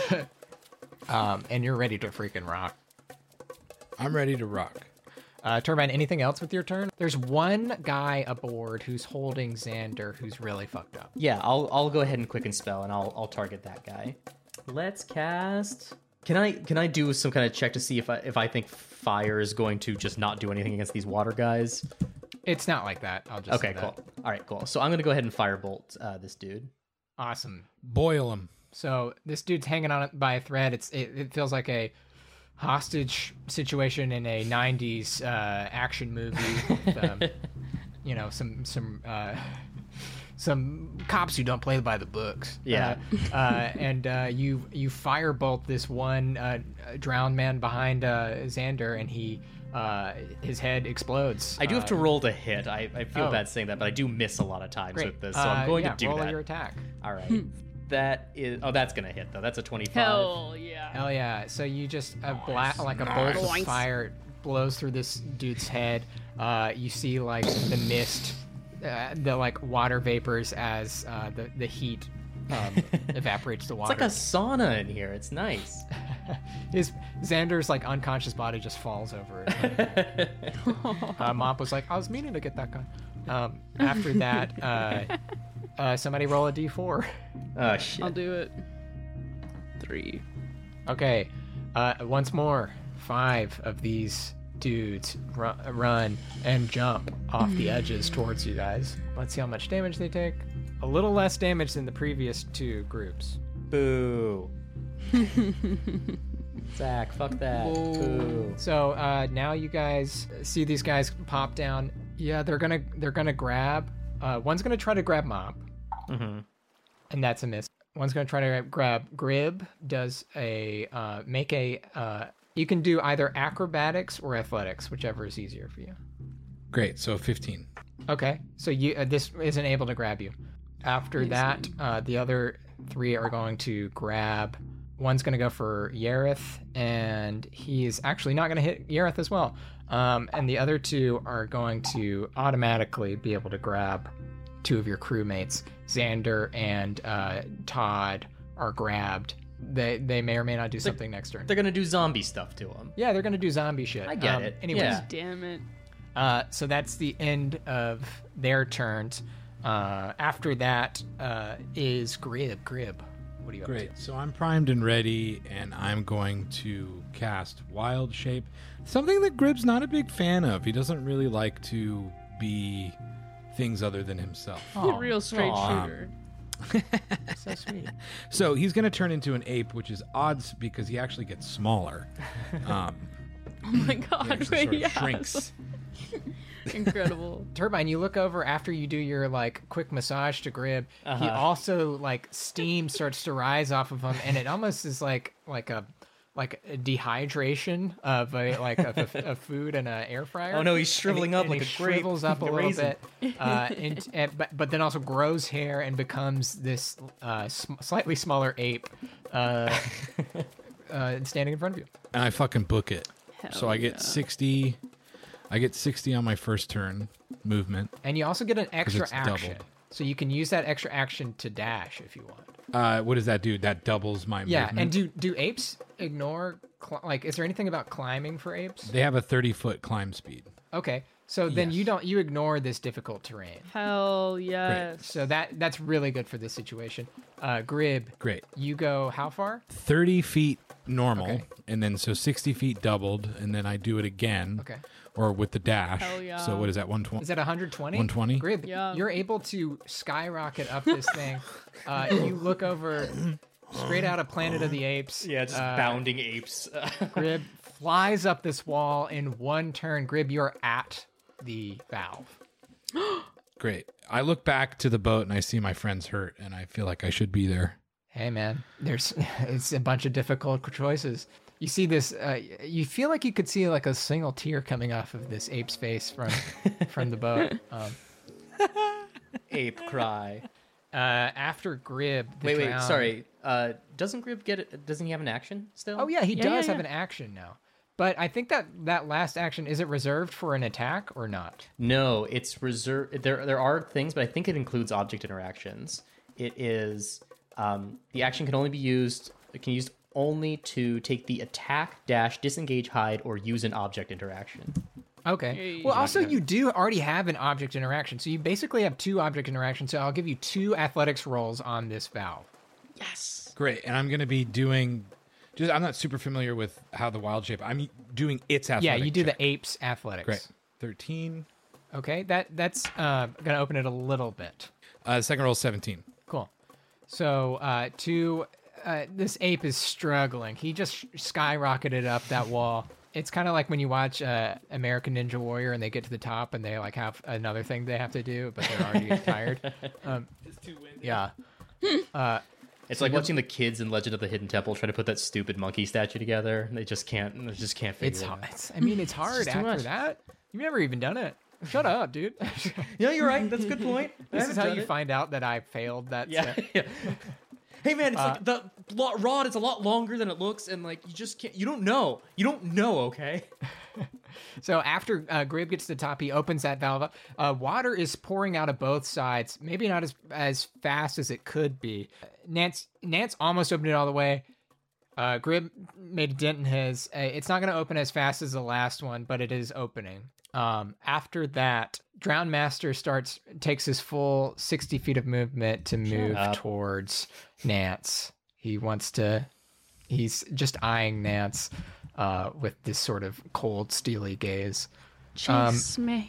and you're ready to freaking rock. I'm ready to rock. Turbine, anything else with your turn? There's one guy aboard who's holding Xander, who's really fucked up. Yeah, I'll go ahead and quicken spell, and I'll target that guy. Let's cast. Can I do some kind of check to see if I think fire is going to just not do anything against these water guys? It's not like that. I'll just Okay, say that. cool. All right, cool. So I'm gonna go ahead and firebolt this dude. Awesome. Boil him. So this dude's hanging on by a thread. It feels like a hostage situation in a 90s action movie with, some cops who don't play by the books. Yeah. And you firebolt this one drowned man behind Xander, and his head explodes. I do have to roll to hit. I feel oh. bad saying that, but I do miss a lot of times Great. with this, so I'm going to do roll that. your attack. All right. That is. Oh, that's gonna hit though. That's a 25. Hell yeah. Hell yeah! So you just like a bolt of Nice. fire blows through this dude's head. You see like the mist, the like water vapors as the heat evaporates the It's water. like a sauna in here. It's nice. Xander's like unconscious body just falls over it. Mop was like, I was meaning to get that gun. After that, somebody roll a d4. Oh shit. I'll do it. 3. Okay, once more, 5 of these dudes run and jump off the edges towards you guys. Let's see how much damage they take. A little less damage than the previous 2 groups. Boo. Zach, fuck that. Boo. So now you guys see these guys pop down. Yeah, they're gonna grab. One's gonna try to grab Mop, Mm-hmm. and that's a miss. One's gonna try to grab Grib. Does a make a. You can do either acrobatics or athletics, whichever is easier for you. Great. So 15. Okay, so you this isn't able to grab you. After that, the other 3 are going to grab. One's going to go for Yareth, and he's actually not going to hit Yareth as well. And the other 2 are going to automatically be able to grab 2 of your crewmates. Xander and Todd are grabbed. They may or may not do something next turn. They're gonna do zombie stuff to him. Yeah, they're going to do zombie shit. I get it. Anyways, Yeah. Damn it. so that's the end of their turns. After that is Grib. Grib, what are you up Great. So I'm primed and ready, and I'm going to cast Wild Shape. Something that Grib's not a big fan of. He doesn't really like to be things other than himself. to? Real straight Aw. shooter. So sweet. So he's going to turn into an ape, which is odds because he actually gets smaller. Oh my god, He just wait, sort of yes. shrinks. Incredible. Turbine, you look over after you do your like quick massage to Grib. He also like steam starts to rise off of him, and it almost is like a dehydration of a food in an air fryer. Oh no, he's shriveling up And like he a grape. shrivels up a with a little raisin. bit, but then also grows hair and becomes this slightly smaller ape standing in front of you. And I fucking book it. Hell So I get yeah. 60. I get 60 on my first turn movement. And you also get an extra it's action, doubled. so you can use that extra action to dash if you want. What does that do? That doubles my Yeah, movement. and do apes ignore is there anything about climbing for apes? They have a 30-foot climb speed. Okay, so then Yes. you ignore this difficult terrain. Hell yes. So that's really good for this situation. Grib, Great. you go how far? 30 feet normal, Okay. and then so 60 feet doubled, and then I do it again. Okay. Or with the dash. Hell yeah. So what is that, 120? Is that 120? 120? Grib, Yeah. you're able to skyrocket up this thing. You look over straight out of Planet of the Apes. Yeah, just bounding apes. Grib flies up this wall in one turn. Grib, you're at the valve. Great. I look back to the boat, and I see my friends hurt, and I feel like I should be there. Hey man, it's a bunch of difficult choices. You see this, you feel like you could see like a single tear coming off of this ape's face from the boat. Ape cry. After Grib, the Wait, drowned- sorry. Doesn't Grib get it? Doesn't he have an action still? Oh yeah, he Yeah, does yeah, have yeah. an action now. But I think that last action, is it reserved for an attack or not? No, it's reserved. There are things, but I think it includes object interactions. It is the action can only be used. It can use only to take the attack, dash, disengage, hide, or use an object interaction. Okay. Hey. Well, also you do already have an object interaction, so you basically have 2 object interactions. So I'll give you 2 athletics rolls on this valve. Yes. Great. And I'm going to be doing... I'm not super familiar with how the wild shape... I'm doing its athletic Yeah, you do check. the ape's athletics. Great. 13. Okay, that's gonna open it a little bit. Second roll, 17. Cool. So this ape is struggling. He just skyrocketed up that wall. It's kind of like when you watch American Ninja Warrior and they get to the top and they like have another thing they have to do, but they're already tired. Yeah. It's like watching the kids in Legend of the Hidden Temple try to put that stupid monkey statue together. They just can't. They just can't figure It's it hard. out. It's hard too after much. that. You've never even done it. Shut up, dude. Yeah, you're right. That's a good point. This is how you find out that I failed that Yeah. set. yeah. Hey man, it's like the rod is a lot longer than it looks, and like you just can't. You don't know. You don't know. Okay. So after Grib gets to the top, he opens that valve up. Water is pouring out of both sides. Maybe not as fast as it could be. Nance almost opened it all the way. Grib made a dent in his. It's not going to open as fast as the last one, but it is opening. After that, Drowned Master takes his full 60 feet of movement to move up. towards Nance. He's just eyeing Nance with this sort of cold, steely gaze. Chase me.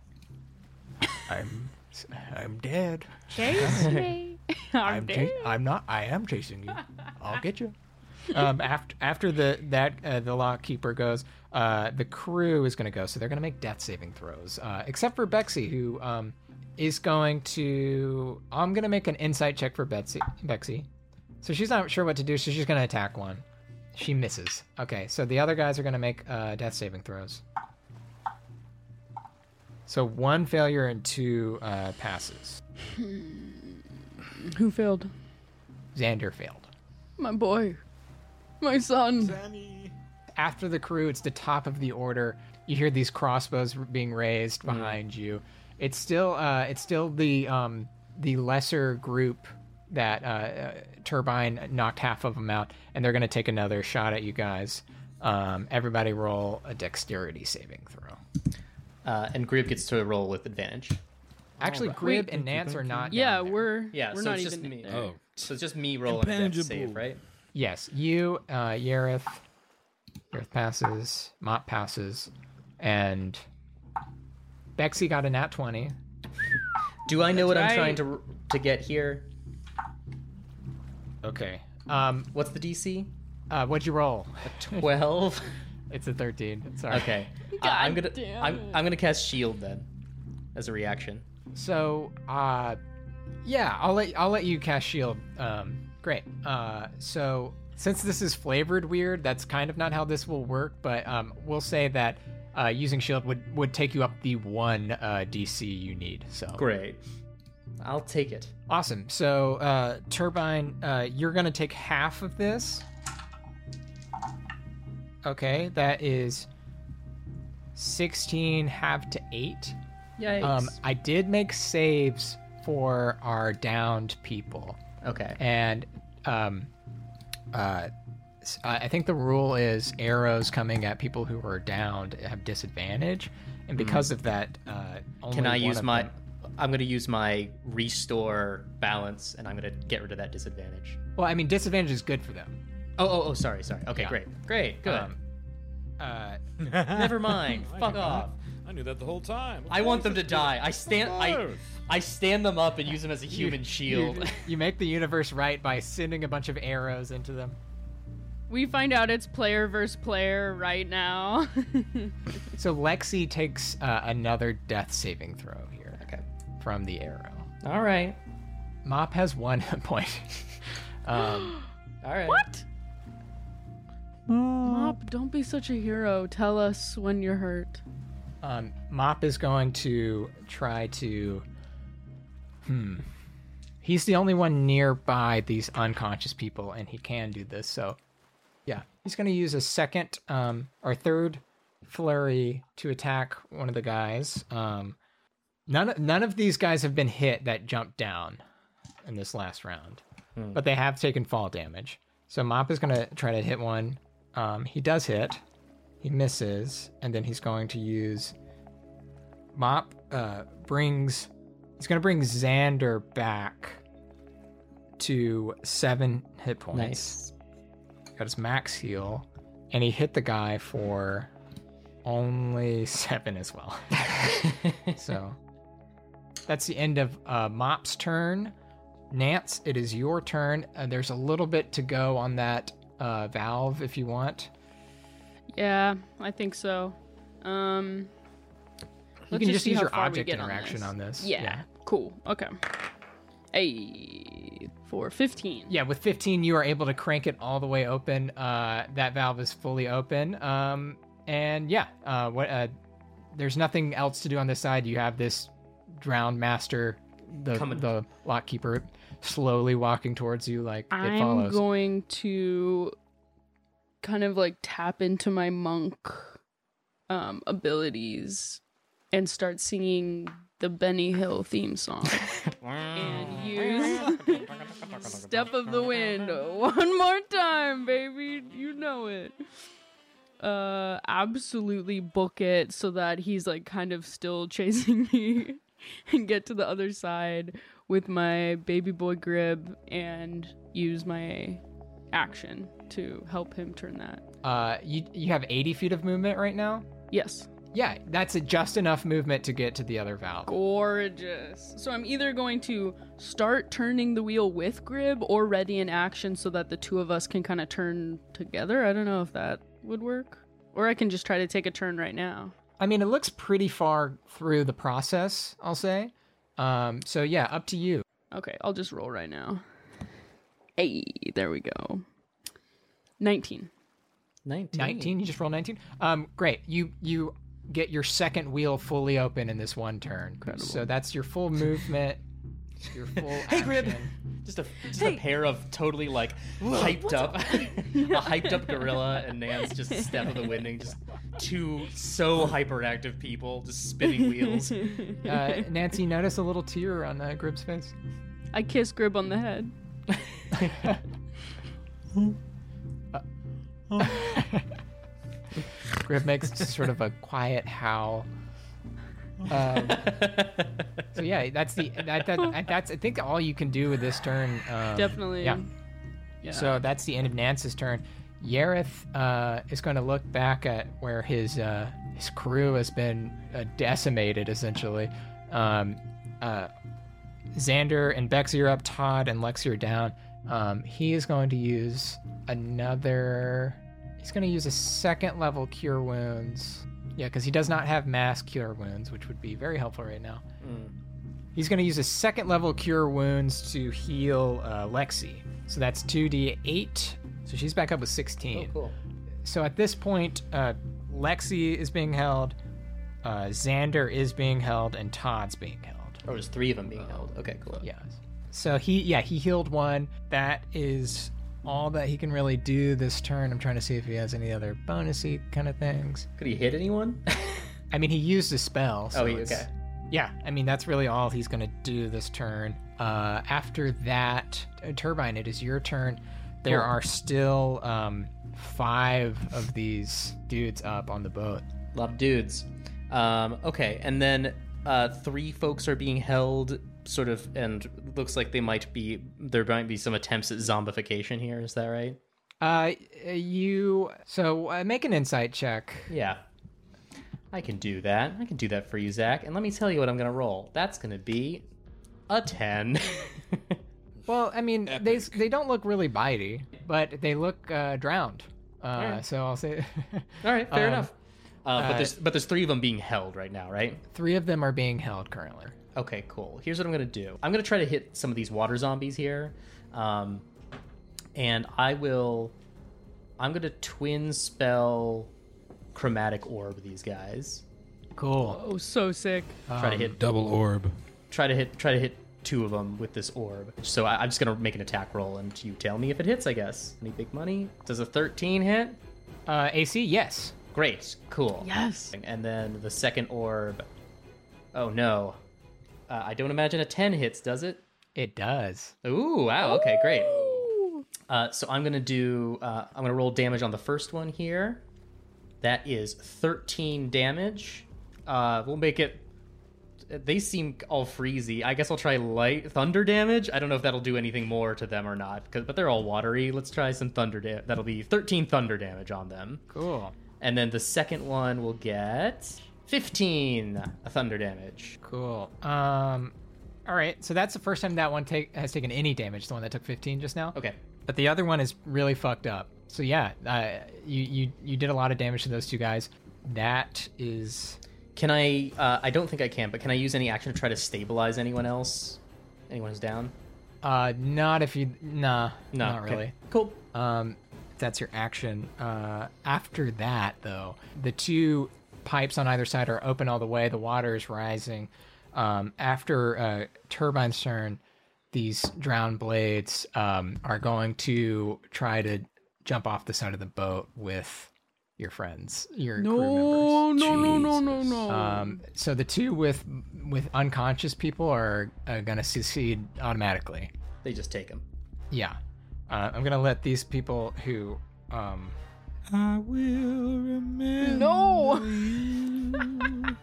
I'm dead. Chase me. I'm dead. I am chasing you. I'll get you. After the lockkeeper goes, the crew is going to go. So they're going to make death saving throws, except for Bexy, who is going to. I'm going to make an insight check for Bexy. So she's not sure what to do. So she's going to attack one. She misses. Okay, so the other guys are going to make death saving throws. So 1 failure and 2 passes. Who failed? Xander failed. My boy. My son. After the crew, it's the top of the order. You hear these crossbows being raised behind you. It's still the lesser group that Turbine knocked half of them out, and they're going to take another shot at you guys. Everybody roll a dexterity saving throw. And Grib gets to roll with advantage. Actually, Grib and Nance are not. Yeah, down there. we're So not it's just even me. there. Oh, So it's just me rolling a death save, right? Yes, you, Yerith passes, Mop passes, and Bexy got a nat 20. Do I know what I'm right. trying to get here? Okay. What's the DC? What'd you roll? 12. It's a 13. Sorry. Okay. I'm gonna cast shield then, as a reaction. So, yeah, I'll let you cast shield. Great. So since this is flavored weird, that's kind of not how this will work. But we'll say that using shield would take you up the 1 DC you need. So Great. I'll take it. awesome. So Turbine, you're gonna take half of this. Okay, that is 16 half to 8. Yikes. I did make saves for our downed people, Okay. and I think the rule is arrows coming at people who are downed have disadvantage, and because of that, only Can I one use of my? them- I'm gonna use my restore balance, and I'm gonna get rid of that disadvantage. Well, I mean, disadvantage is good for them. Oh, sorry. Okay, Yeah. great, good. Never mind. Fuck off. I knew that the whole time. I want them to die. I stand them up and use them as a human shield. You make the universe right by sending a bunch of arrows into them. We find out it's player versus player right now. So Lexi takes another death saving throw here Okay. from the arrow. All right. Mop has 1 hit point. All right. What? Mop, don't be such a hero. Tell us when you're hurt. Mop is going to try to. He's the only one nearby these unconscious people, and he can do this. So, yeah, he's going to use a second or third flurry to attack one of the guys. None of these guys have been hit that jumped down in this last round, but they have taken fall damage. So Mop is going to try to hit one. He does hit. He misses, and then he's going to use Mop he's going to bring Xander back to 7 hit points. Nice. Got his max heal, and he hit the guy for only 7 as well. So that's the end of Mop's turn. Nance, it is your turn. There's a little bit to go on that valve if you want. Yeah, I think so. You can just use your object interaction on this. Yeah, cool. Okay. Hey, for 15. Yeah, with 15, you are able to crank it all the way open. That valve is fully open. And yeah, there's nothing else to do on this side. You have this drowned master, the lockkeeper, slowly walking towards you like it follows. I'm going to kind of like tap into my monk abilities and start singing the Benny Hill theme song and use Step of the Wind one more time, baby. You know it. Absolutely book it so that he's like kind of still chasing me and get to the other side with my baby boy Grib and use my action to help him turn that. You have 80 feet of movement right now? Yes. Yeah, that's just enough movement to get to the other valve. Gorgeous. So I'm either going to start turning the wheel with Grib or ready in action so that the two of us can kind of turn together. I don't know if that would work. Or I can just try to take a turn right now. I mean, it looks pretty far through the process, I'll say. So yeah, up to you. Okay, I'll just roll right now. Hey, there we go. 19. 19? You just roll 19? Great. You get your second wheel fully open in this one turn. Incredible. So that's your full movement. Your full Hey, Grib. action. Just a pair of totally like hyped up, a hyped up gorilla and Nance just step of the winding, just two so hyperactive people just spinning wheels. Nancy, notice a little tear on Grib's face. I kiss Grib on the head. Grib makes sort of a quiet howl. So yeah, that's I think all you can do with this turn. Definitely. Yeah. Yeah. So that's the end of Nance's turn. Yareth is going to look back at where his crew has been decimated, essentially. Xander and Bexy are up, Todd and Lexi are down. He is going to use He's going to use a second level Cure Wounds. Yeah, because he does not have mass Cure Wounds, which would be very helpful right now. He's going to use a second level Cure Wounds to heal Lexi. So that's 2d8. So she's back up with 16. Oh, cool. So at this point, Lexi is being held, Xander is being held, and Todd's being held. Oh, there's 3 of them being held. Okay, cool. Yes. So he healed one. That is all that he can really do this turn. I'm trying to see if he has any other bonusy kind of things. Could he hit anyone? I mean, he used a spell. So okay. Yeah, I mean, that's really all he's going to do this turn. After that, Turbine, it is your turn. There are still 5 of these dudes up on the boat. A lot of dudes. Okay, and then 3 folks are being held, sort of, and looks like there might be some attempts at zombification here. Is that right? Make an insight check. Yeah. I can do that. I can do that for you, Zach. And let me tell you what I'm going to roll. That's going to be a 10. Well, I mean, they don't look really bitey, but they look drowned. Right. So I'll say. All right, fair enough. But there's 3 of them being held right now, right? 3 of them are being held currently. Okay, cool. Here's what I'm going to do. I'm going to try to hit some of these water zombies here. And I'm going to twin spell Chromatic Orb these guys. Cool. Oh, so sick. Try to hit Double orb. Try to hit 2 of them with this orb. So I'm just going to make an attack roll, and you tell me if it hits, I guess. Any big money? Does a 13 hit? AC, yes. Great. Cool. Yes. And then the second orb. Oh, no. I don't imagine a 10 hits, does it? It does. Ooh, wow. Okay, great. So I'm going to roll damage on the first one here. That is 13 damage. We'll make it... They seem all freezy. I guess I'll try light thunder damage. I don't know if that'll do anything more to them or not, but they're all watery. Let's try some thunder damage. That'll be 13 thunder damage on them. Cool. And then the second one will get 15 thunder damage. Cool. All right. So that's the first time that one has taken any damage. The one that took 15 just now. Okay. But the other one is really fucked up. So yeah, you did a lot of damage to those 2 guys. That is. Can I? I don't think I can. But can I use any action to try to stabilize anyone else? Anyone who's down? Not if you. Nah. No. Not really. Okay. Cool. That's your action. After that, though, the 2 pipes on either side are open all the way. The water is rising. After Turbine's turn, these drowned blades are going to try to jump off the side of the boat with your friends, your crew members. No. So the 2 with unconscious people are going to succeed automatically. They just take them. Yeah. I'm going to let these people who... I will remember No. you.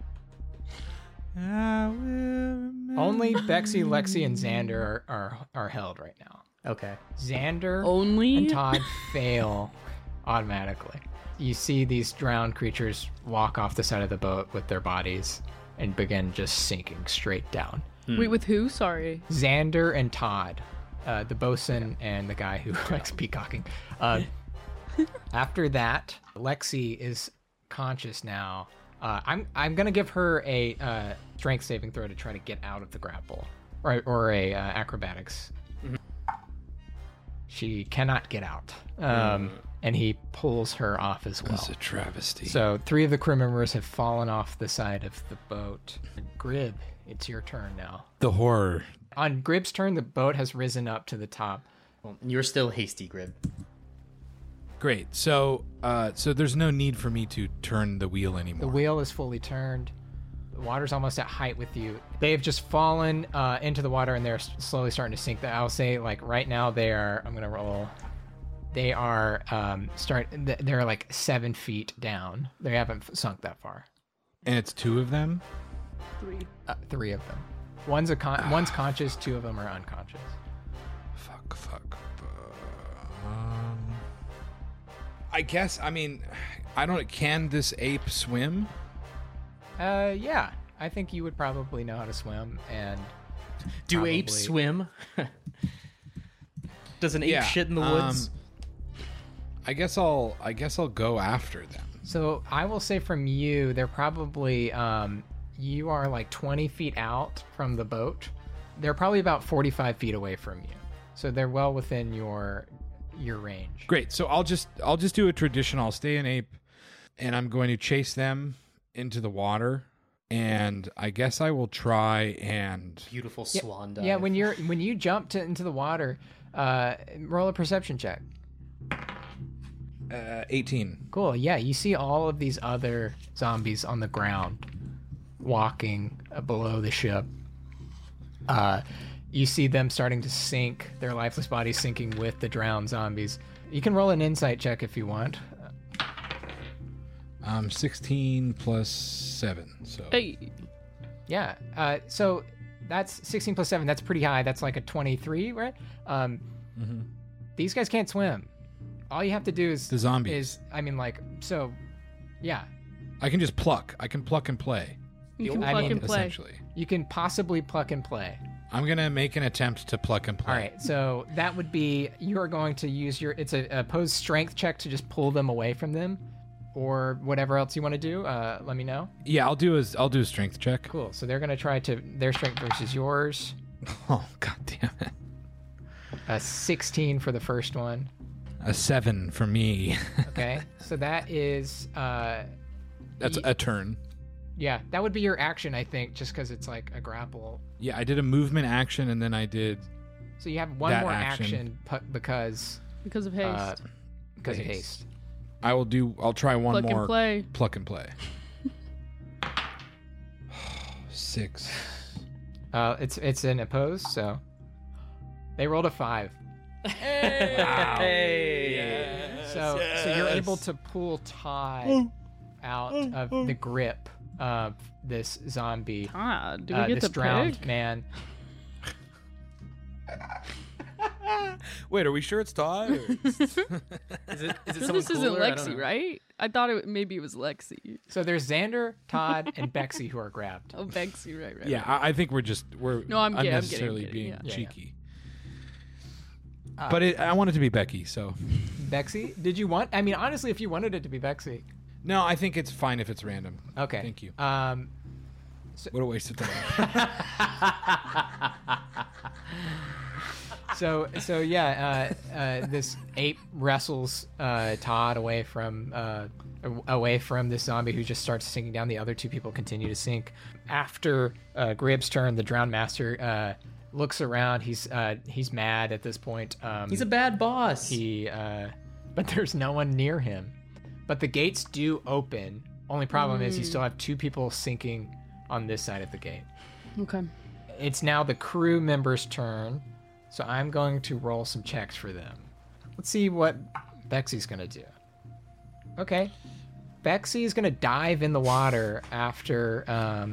I will remember Only Bexy, Lexi, and Xander are held right now. Okay. Xander Only? and Todd fail automatically. you see these drowned creatures walk off the side of the boat with their bodies and begin just sinking straight down. Wait, with who? Sorry. Xander and Todd, the bosun and the guy who likes peacocking. After that, Lexi is conscious now. I'm gonna give her a strength saving throw to try to get out of the grapple, or a acrobatics. She cannot get out, and he pulls her off as well. That's a travesty. So 3 of the crew members have fallen off the side of the boat. Grib, it's your turn now. The horror. On Grib's turn, the boat has risen up to the top. Well, you're still hasty, Grib. Great. So there's no need for me to turn the wheel anymore. The wheel is fully turned. The water's almost at height with you. They have just fallen into the water, and they're slowly starting to sink. I'll say, like, right now they are, I'm going to roll. They are they're like 7 feet down. They haven't sunk that far. And it's 2 of them? 3. 3 of them. One's conscious, 2 of them are unconscious. Fuck. I guess, I mean, can this ape swim? Yeah. I think you would probably know how to swim, and Do probably... apes swim? Does an ape shit in the woods? I guess I'll go after them. So I will say from you, they're probably you are like 20 feet out from the boat. They're probably about 45 feet away from you, so they're well within your range. Great. So I'll just do a tradition. I'll stay an ape, and I'm going to chase them into the water. And I guess I will try and Beautiful swan dive. Yeah, when you jump into the water, roll a perception check. 18. Cool. Yeah, you see all of these other zombies on the ground, walking below the ship. You see them starting to sink, their lifeless bodies sinking with the drowned zombies. You can roll an insight check if you want. 16 plus 7. So Hey. Yeah. So that's 16 plus 7. That's pretty high. That's like a 23, right? These guys can't swim. All you have to do is the zombies. Yeah. I can just pluck. I can pluck and play. You can I plug mean, and play. Essentially. You can possibly pluck and play. I'm gonna make an attempt to pluck and play. All right, so that would be you are going to use it's a opposed strength check to just pull them away from them, or whatever else you want to do. Let me know. Yeah, I'll do a strength check. Cool. So they're gonna try their strength versus yours. Oh, god damn it! A 16 for the first one. A 7 for me. Okay, so that is That's a turn. yeah, that would be your action, I think, just because it's like a grapple. Yeah, I did a movement action, and then I did So you have one that more action. because Because of haste. of haste. I'll try one Plug more and play. pluck and play. 6. It's an opposed, so they rolled a 5. So you're able to pull Todd out of the grip of this zombie, Todd, do we get this to drowned pick? man. Wait, are we sure it's Todd? Or... Is it This someone isn't cooler? I don't Lexi, know. right? I thought maybe it was Lexi. So there's Xander, Todd, and Bexy who are grabbed. Oh, Bexy, right. Yeah, I think we're No, I'm kidding, unnecessarily I'm being kidding, yeah. cheeky. But I want it to be Becky, so Bexy, did you want? I mean, honestly, if you wanted it to be Bexy, no, I think it's fine if it's random. okay. Thank you. So What a waste of time. So yeah, this ape wrestles Todd away from this zombie who just starts sinking down. The other 2 people continue to sink. After Grib's turn, the drowned master looks around. He's mad at this point. He's a bad boss. But there's no one near him. But the gates do open. Only problem is you still have 2 people sinking on this side of the gate. Okay. It's now the crew member's turn, so I'm going to roll some checks for them. Let's see what Bexy's gonna do. Okay. Bexy is gonna dive in the water after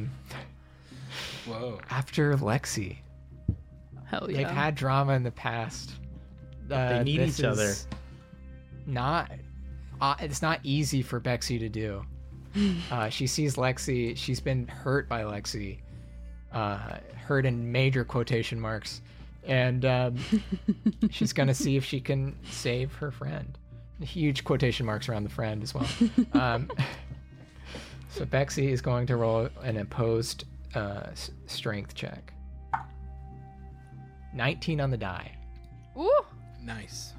after Lexi. Hell yeah. They've had drama in the past. They need this each other. is Not it's not easy for Bexy to do. She sees Lexi. She's been hurt by Lexi. Hurt in major quotation marks. And she's going to see if she can save her friend. Huge quotation marks around the friend as well. So Bexy is going to roll an opposed strength check. 19 on the die. Ooh, Nice.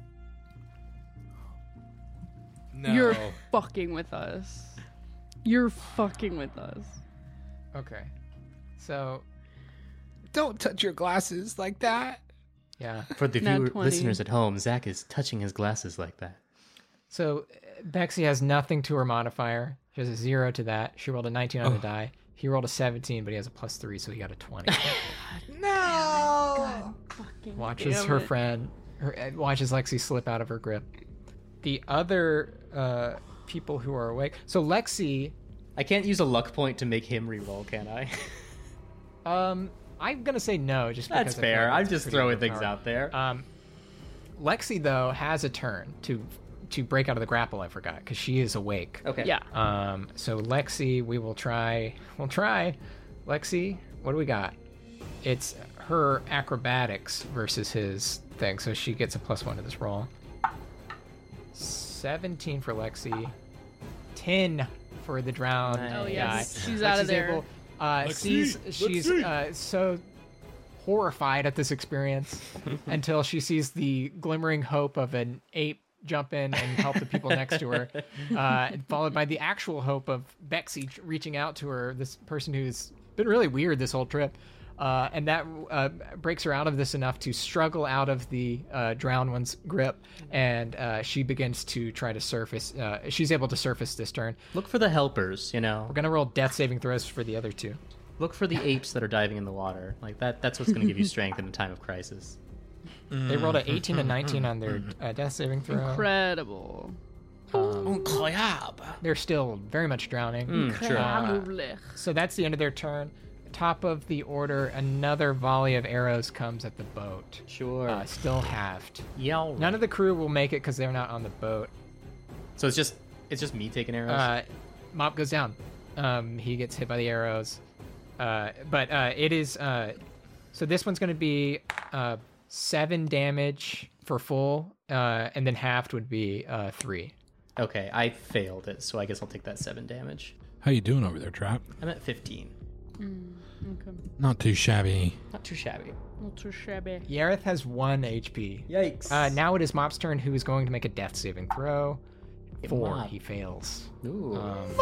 No. you're fucking with us. You're fucking with us. Okay. So, Don't touch your glasses like that. yeah. For the Nat 20. listeners at home, Zach is touching his glasses like that. So Bexy has nothing to her modifier. She has a 0 to that. She rolled a 19 on the die. He rolled a 17, but he has a +3, so he got a 20. Fucking Watches damn her it. friend, watches Lexi slip out of her grip. The other people who are awake. So Lexi, I can't use a luck point to make him reroll, can I? I'm gonna say no, just because That's I feel fair. like I'm it's just pretty throwing things overpowered. out there. Lexi though has a turn to break out of the grapple. I forgot because she is awake. Okay. Yeah. So Lexi, we'll try. Lexi, what do we got? It's her acrobatics versus his thing, so she gets a +1 to this roll. 17 for Lexi. 10 for the drowned Nice. Oh, guy. yes. She's out of there. She's so horrified at this experience until she sees the glimmering hope of an ape jump in and help the people next to her, followed by the actual hope of Bexy reaching out to her, this person who's been really weird this whole trip. And that breaks her out of this enough to struggle out of the drowned one's grip, and she begins to try to surface. She's able to surface this turn. Look for the helpers, you know. We're going to roll death saving throws for the other two. Look for the apes that are diving in the water. Like that's what's going to give you strength in a time of crisis. They rolled an 18 and 19 on their death saving throw. Incredible. They're still very much drowning. Incredible. So that's the end of their turn. Top of the order, another volley of arrows comes at the boat. Sure. Still halved. Yeah. None of the crew will make it because they're not on the boat. So it's just me taking arrows. Mop goes down. He gets hit by the arrows. But it is. So this one's going to be 7 damage for full, and then halved would be 3. Okay, I failed it, so I guess I'll take that 7 damage. How you doing over there, Trap? I'm at 15. Okay. Not too shabby. Not too shabby. Not too shabby. Yareth has 1 HP. Yikes. Now it is Mop's turn, who is going to make a death saving throw. 4. Mop. He fails. Ooh.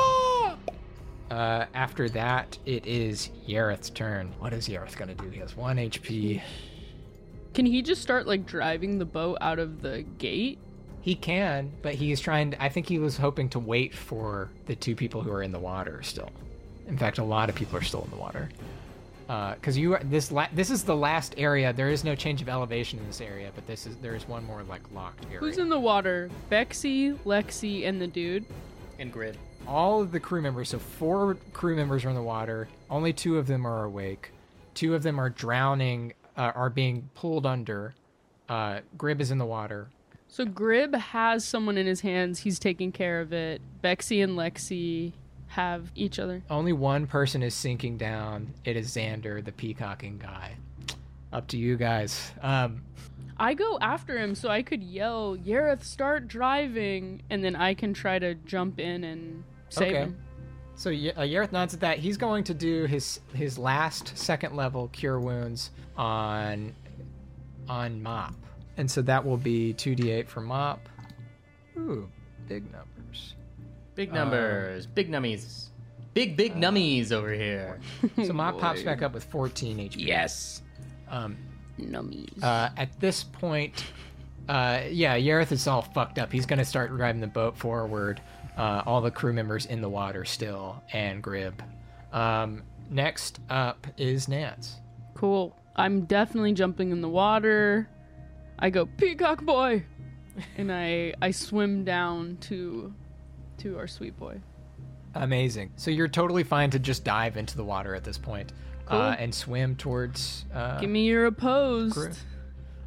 After that, it is Yareth's turn. What is Yareth going to do? He has 1 HP. Can he just start like driving the boat out of the gate? He can, but he is trying. I think he was hoping to wait for the 2 people who are in the water still. In fact, a lot of people are still in the water. Because this is the last area. There is no change of elevation in this area, but there is one more like locked area. Who's in the water? Bexy, Lexi, and the dude. And Grid. All of the crew members. So 4 crew members are in the water. Only 2 of them are awake. 2 of them are drowning. Are being pulled under. Grib is in the water. So Grib has someone in his hands. He's taking care of it. Bexy and Lexi have each other. Only one person is sinking down. It is Xander, the peacocking guy. Up to you guys. I go after him so I could yell, Yareth, start driving, and then I can try to jump in and save him. So Yareth nods at that. He's going to do his last 2nd level cure wounds on Mop. And so that will be 2d8 for Mop. Ooh, big numbers. Big numbers. Big nummies. Big nummies over here. So Mop pops back up with 14 HP. Yes. Nummies. At this point, Yareth is all fucked up. He's going to start driving the boat forward. All the crew members in the water still, and Grib. Next up is Nance. Cool. I'm definitely jumping in the water. I go, Peacock Boy! And I swim down to our sweet boy. Amazing. So you're totally fine to just dive into the water at this point. Cool. And swim towards Give me your opposed. crew.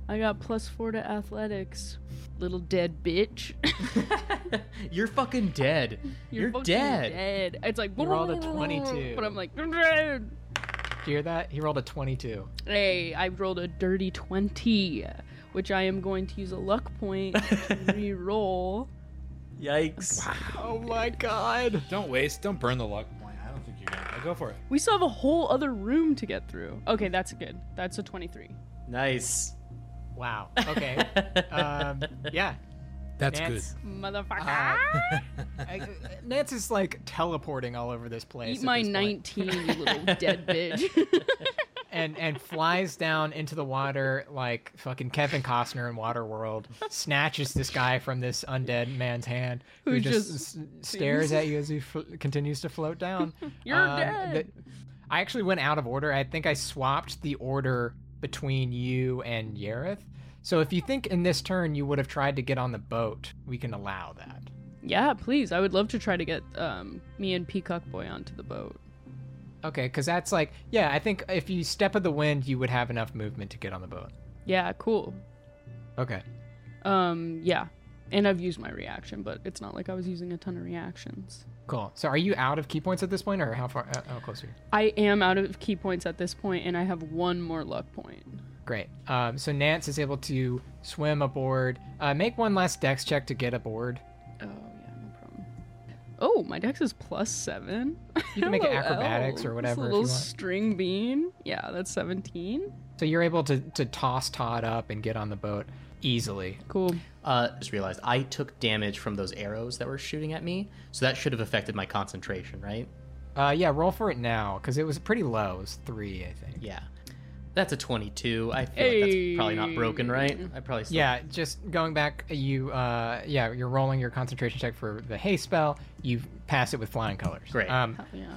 I got +4 to athletics. Little dead bitch. You're fucking dead. You're fucking dead. It's like, You rolled a 22. but I'm like, I'm dead. Do you hear that? He rolled a 22. Hey, I rolled a dirty 20, which I am going to use a luck point to re-roll. Yikes. Oh my god. Don't burn the luck point. I don't think you're gonna. Go for it. We still have a whole other room to get through. Okay, that's good. That's a 23. Nice. Wow. Okay. Yeah. That's Nance, Motherfucker. Nance is like teleporting all over this place. Eat at my this point. 19, you little dead bitch. and flies down into the water like fucking Kevin Costner in Waterworld, snatches this guy from this undead man's hand, who Who just just stares at you as he continues to float down. You're dead. I actually went out of order. I think I swapped the order between you and Yareth. So if you think in this turn you would have tried to get on the boat, we can allow that. Yeah, please. I would love to try to get me and Peacock Boy onto the boat. Okay, because that's like, yeah, I think if you step of the wind, you would have enough movement to get on the boat. Yeah, cool. Okay. Yeah. And I've used my reaction, but it's not like I was using a ton of reactions. Cool. So are you out of key points at this point, or how close are you? I am out of key points at this point, and I have one more luck point. Great. So Nance is able to swim aboard. Make one last dex check to get aboard. Oh, yeah, no problem. Oh, my dex is +7. You can make it LOL. acrobatics or This whatever if little you want. string bean. Yeah, that's 17. So you're able to toss Todd up and get on the boat easily. Cool. Just realized I took damage from those arrows that were shooting at me, so that should have affected my concentration, right? Yeah, roll for it now, because it was pretty low. It was 3, I think. Yeah. That's a 22. I feel like that's probably not broken, right? I probably still... Yeah, just going back, you're rolling your concentration check for the haste spell. You pass it with flying colors. Great. Yeah.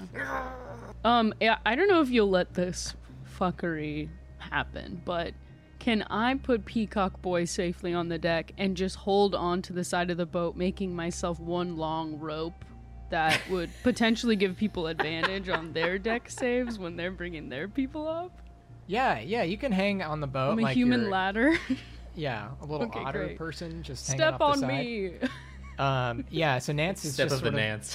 Yeah, I don't know if you'll let this fuckery happen, but can I put Peacock Boy safely on the deck and just hold on to the side of the boat, making myself one long rope that would potentially give people advantage on their deck saves when they're bringing their people up? Yeah, you can hang on the boat. I'm a like human you're- ladder. Yeah, a little Okay, otter great. person just hanging Step off the on side. me. Yeah, so Nance is Step just of the sort of, Nance.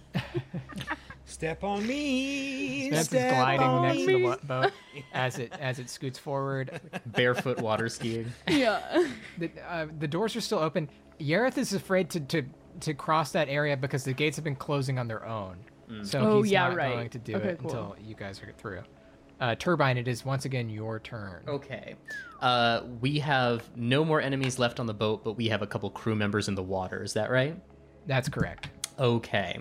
Step on me. Nance is Step gliding on next to me. the boat as it scoots forward. Barefoot water skiing. Yeah. The doors are still open. Yareth is afraid to cross that area because the gates have been closing on their own. So Oh, he's yeah, not right. going to do Okay, it cool. until you guys are through. Turbine, it is once again your turn. Okay. We have no more enemies left on the boat, but we have a couple crew members in the water. Is that right? That's correct. Okay.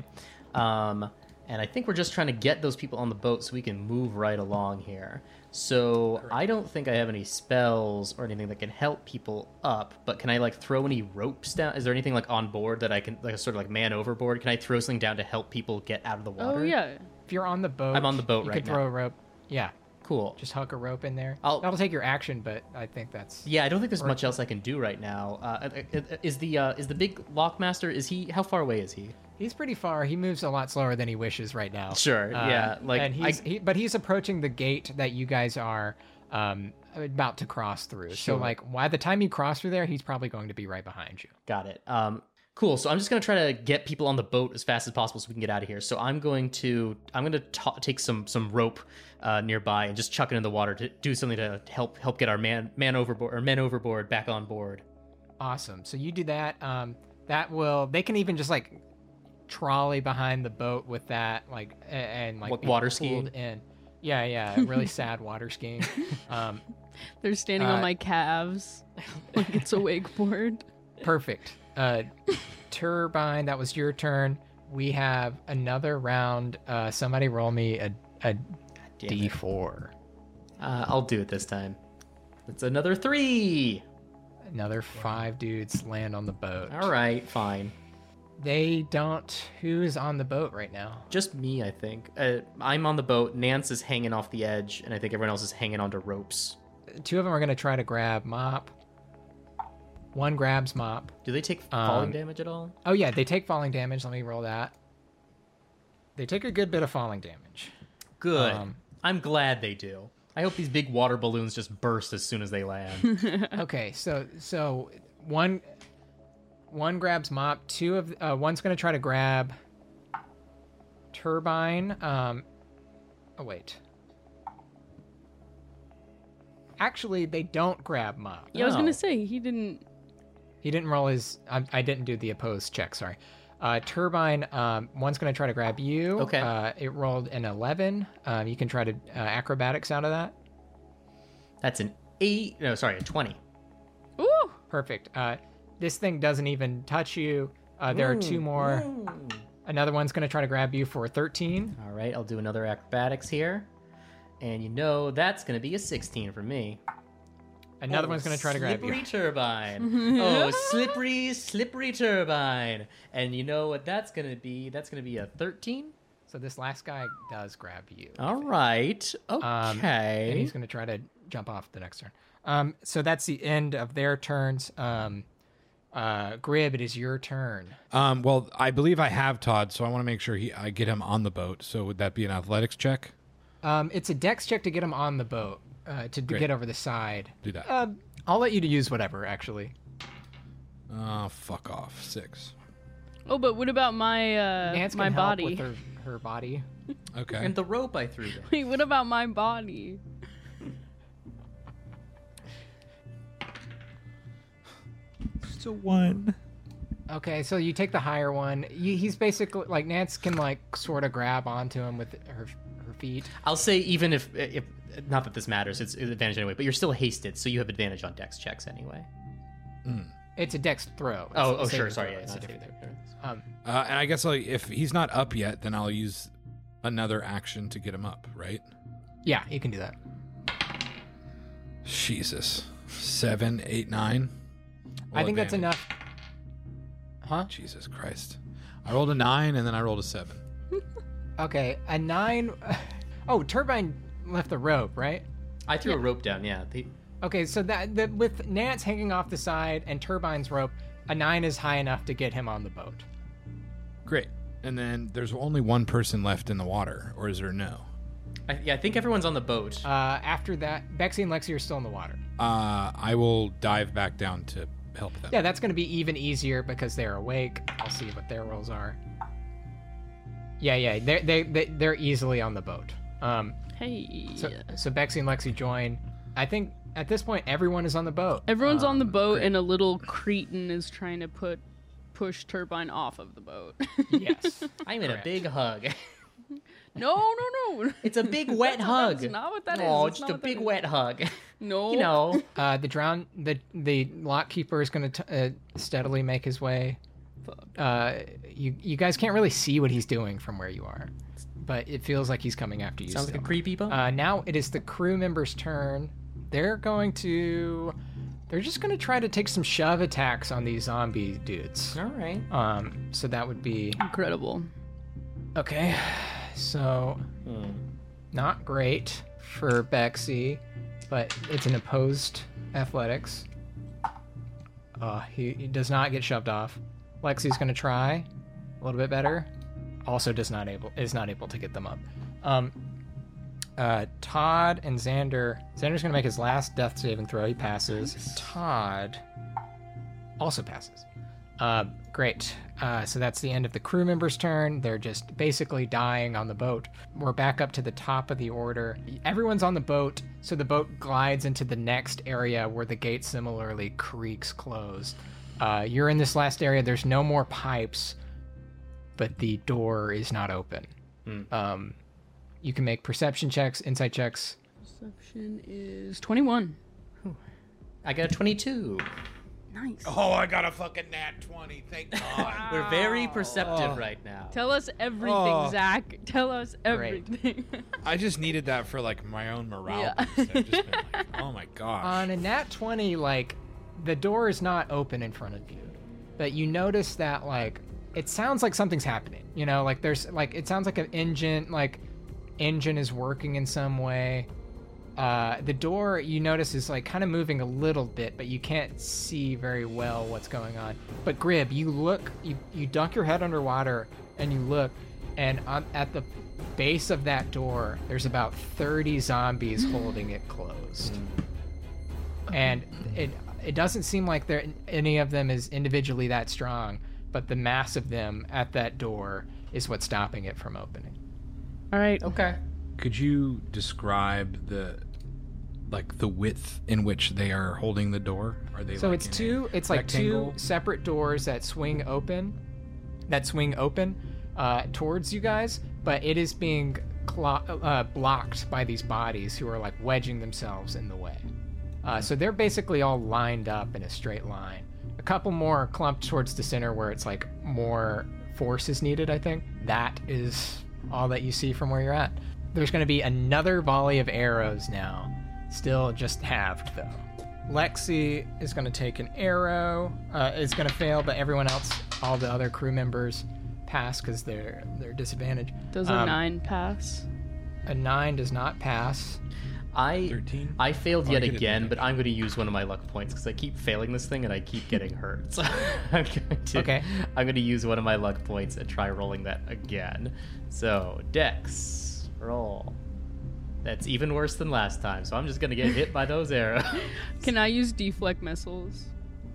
And I think we're just trying to get those people on the boat so we can move right along here. So I don't think I have any spells or anything that can help people up, but can I like throw any ropes down? Is there anything like on board that I can like sort of like man overboard? Can I throw something down to help people get out of the water? Oh, yeah. If you're on the boat, I'm on the boat you right can throw now. a rope. Yeah, Cool. just hook a rope in there. I'll- That'll take your action, but I think that's Yeah, I don't think there's much else I can do right now. Is the big lockmaster? Is he? How far away is he? he's pretty far. He moves a lot slower than he wishes right now. Sure. Yeah. Like and but he's approaching the gate that you guys are about to cross through. Sure. So like by the time you cross through there, he's probably going to be right behind you. Got it. Cool. So I'm just gonna try to get people on the boat as fast as possible so we can get out of here. So I'm gonna take some rope nearby and just chuck it in the water to do something to help get our men overboard back on board. Awesome. So you do that. They can even just like trolley behind the boat with that and What, be water pulled skiing? in. Yeah, really sad water skiing. They're standing on my calves like it's a wakeboard. Perfect. Turbine, that was your turn. We have another round. Somebody roll me a Damn it. D4. I'll do it this time. It's another 3. Another 5 dudes land on the boat. All right, fine. They don't. Who's on the boat right now? Just me, I think. I'm on the boat. Nance is hanging off the edge, and I think everyone else is hanging onto ropes. 2 of them are going to try to grab Mop. 1 grabs Mop. Do they take falling damage at all? Oh, yeah, they take falling damage. Let me roll that. They take a good bit of falling damage. Good. Um, I'm glad they do. I hope these big water balloons just burst as soon as they land. Okay, so one grabs Mop. One's gonna try to grab Turbine. Oh wait. Actually, they don't grab Mop. Yeah, I was No. gonna say he didn't. He didn't roll his. I didn't do the opposed check. Sorry. Turbine. One's gonna try to grab you. Okay. It rolled an 11. You can try to acrobatics out of that. That's an 8. No, sorry, a 20. Ooh, Perfect. This thing doesn't even touch you. There are two more. Another one's gonna try to grab you for 13. All right, I'll do another acrobatics here. And you know that's going to be a 16 for me. Another one's gonna try to grab Slippery you. turbine. Oh, slippery turbine. And you know what that's going to be? That's going to be a 13. So this last guy does grab you. All right. And Okay. he's gonna try to jump off the next turn. So that's the end of their turns. Grib, it is your turn. Well, I believe I have Todd, so I want to make sure I get him on the boat. So would that be an athletics check? It's a dex check to get him on the boat, to Great. get over the side. Do that. I'll let you to use whatever, actually. Fuck off. 6. oh, but what about my Nance my can help body? with her body. Okay. And the rope I threw there. Wait, what about my body? Just a 1. Okay, so you take the higher one. He's basically like Nance can like sort of grab onto him with her feet. I'll say even if not that this matters, it's an advantage anyway, but you're still hasted, so you have advantage on dex checks anyway. It's a dex throw. It's Oh, a saving sure. throw. Sorry. Yeah, It's a not different saving thing. throw. And I guess if he's not up yet, then I'll use another action to get him up, right? Yeah, you can do that. Jesus. 7, 8, 9. I think that's enough. Huh? Jesus Christ. I rolled a 9 and then I rolled a 7. Okay, a 9. Oh, Turbine left the rope, right? I threw a rope down. Yeah. Okay, so that with Nance hanging off the side and Turbine's rope, a 9 is high enough to get him on the boat. Great. And then there's only one person left in the water, or is there no? I think everyone's on the boat. After that, Bexy and Lexi are still in the water. I will dive back down to help them. Yeah, that's going to be even easier because they're awake. I'll see what their rolls are. Yeah, they're easily on the boat. Hey, So Bexy and Lexi join. I think at this point everyone is on the boat. everyone's on the boat, great. and a little cretin is trying to push Turbine off of the boat. Yes. I'm in a correct. big hug. no. It's a big wet hug. That's not what that is. Oh, That's just not a what that big is. wet hug. No. You know. The lock keeper is going to steadily make his way. You guys can't really see what he's doing from where you are, but it feels like he's coming after you. Sounds like still. a creepy bump. Now it is the crew members' turn. They're just going to try to take some shove attacks on these zombie dudes. All right. So that would be Incredible. okay. So not great for Bexy, but it's an opposed athletics. He does not get shoved off. Lexi's going to try a little bit better. Also is not able to get them up. Todd and Xander. Xander's going to make his last death saving throw. He passes. Todd also passes. Great. So that's the end of the crew members' turn. They're just basically dying on the boat. We're back up to the top of the order. Everyone's on the boat, so the boat glides into the next area where the gate similarly creaks closed. You're in this last area. There's no more pipes, but the door is not open. You can make perception checks, insight checks. Perception is 21. I got a 22. Nice. Oh, I got a fucking nat 20. Thank God. We're very perceptive right now. Tell us everything, Oh. Zach. Tell us Great. everything. I just needed that for like my own morale. Yeah. boost. I've just been like, oh my gosh. On a nat 20, like, the door is not open in front of you. But you notice that, like, it sounds like something's happening. You know, like, there's, like, it sounds like an engine is working in some way. The door, you notice, is, like, kind of moving a little bit, but you can't see very well what's going on. But, Grib, you look, you dunk your head underwater, and you look, and at the base of that door, there's about 30 zombies holding it closed. And it doesn't seem like any of them is individually that strong, but the mass of them at that door is what's stopping it from opening. All right. Okay. Could you describe the width in which they are holding the door? Are they So like it's in a two. It's like rectangle? two separate doors that swing open. Towards you guys, but it is being blocked by these bodies who are like wedging themselves in the way. So they're basically all lined up in a straight line. A couple more are clumped towards the center where it's like more force is needed, I think. That is all that you see from where you're at. There's going to be another volley of arrows now. Still just halved, though. Lexi is going to take an arrow. It's going to fail, but everyone else, all the other crew members, pass because they're disadvantaged. Does a 9 pass? A 9 does not pass. 13? I failed Oh, yet I get again, advantage. but I'm going to use one of my luck points because I keep failing this thing and I keep getting hurt. So I'm going to use one of my luck points and try rolling that again. So Dex, roll. That's even worse than last time, so I'm just going to get hit by those arrows. Can I use deflect missiles?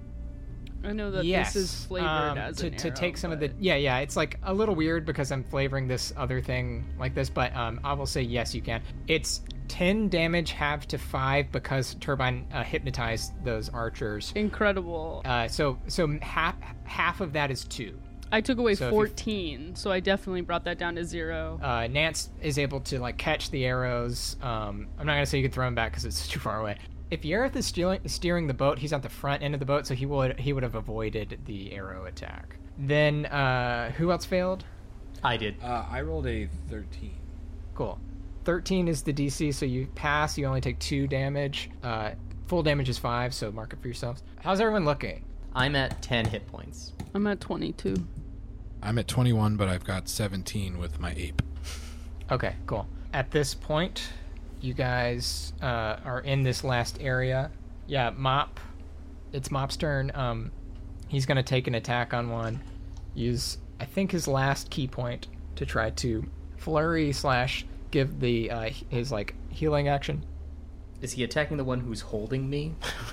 I know that Yes. this is flavored as to an to arrow, take some of the but- yeah. It's like a little weird because I'm flavoring this other thing like this, but I will say yes, you can. It's 10 damage halved to 5 because Turbine hypnotized those archers. Incredible. So half of that is 2. I took away so if you- 14, so I definitely brought that down to 0. Nance is able to like catch the arrows. I'm not gonna say you can throw them back because it's too far away. If Yareth is steering the boat, he's at the front end of the boat, so he would have avoided the arrow attack. Then who else failed? I did. I rolled a 13. Cool. 13 is the DC, so you pass. You only take 2 damage. Full damage is 5, so mark it for yourselves. How's everyone looking? I'm at 10 hit points. I'm at 22. I'm at 21, but I've got 17 with my ape. Okay, cool. At this point, you guys are in this last area. Yeah, Mop. It's Mop's turn. He's going to take an attack on one. Use, I think, his last key point to try to flurry / give the his like healing action. Is he attacking the one who's holding me?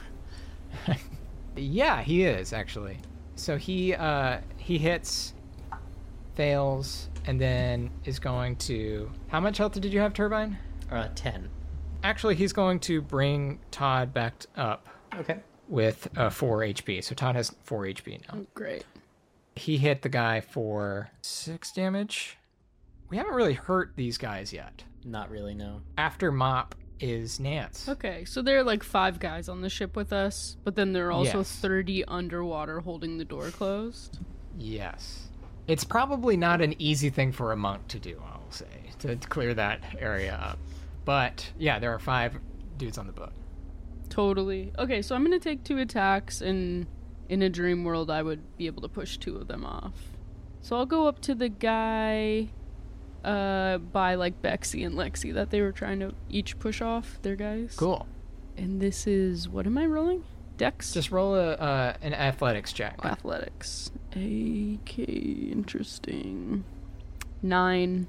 Yeah, he is actually. So he hits, fails, and then is going to. How much health did you have, Turbine? 10. Actually, he's going to bring Todd back up Okay. with 4 HP. So Todd has 4 HP now. Oh, great. He hit the guy for 6 damage. We haven't really hurt these guys yet. Not really, no. After Mop is Nance. Okay, so there are like 5 guys on the ship with us, but then there are also Yes. 30 underwater holding the door closed. Yes. It's probably not an easy thing for a monk to do, I'll say, to clear that area up. But yeah, there are 5 dudes on the boat. Totally. Okay, so I'm gonna take 2 attacks, and in a dream world, I would be able to push 2 of them off. So I'll go up to the guy by like Bexy and Lexi that they were trying to each push off their guys. Cool. And this is, what am I rolling? Dex? Just roll an athletics check. Athletics. Okay, interesting. 9.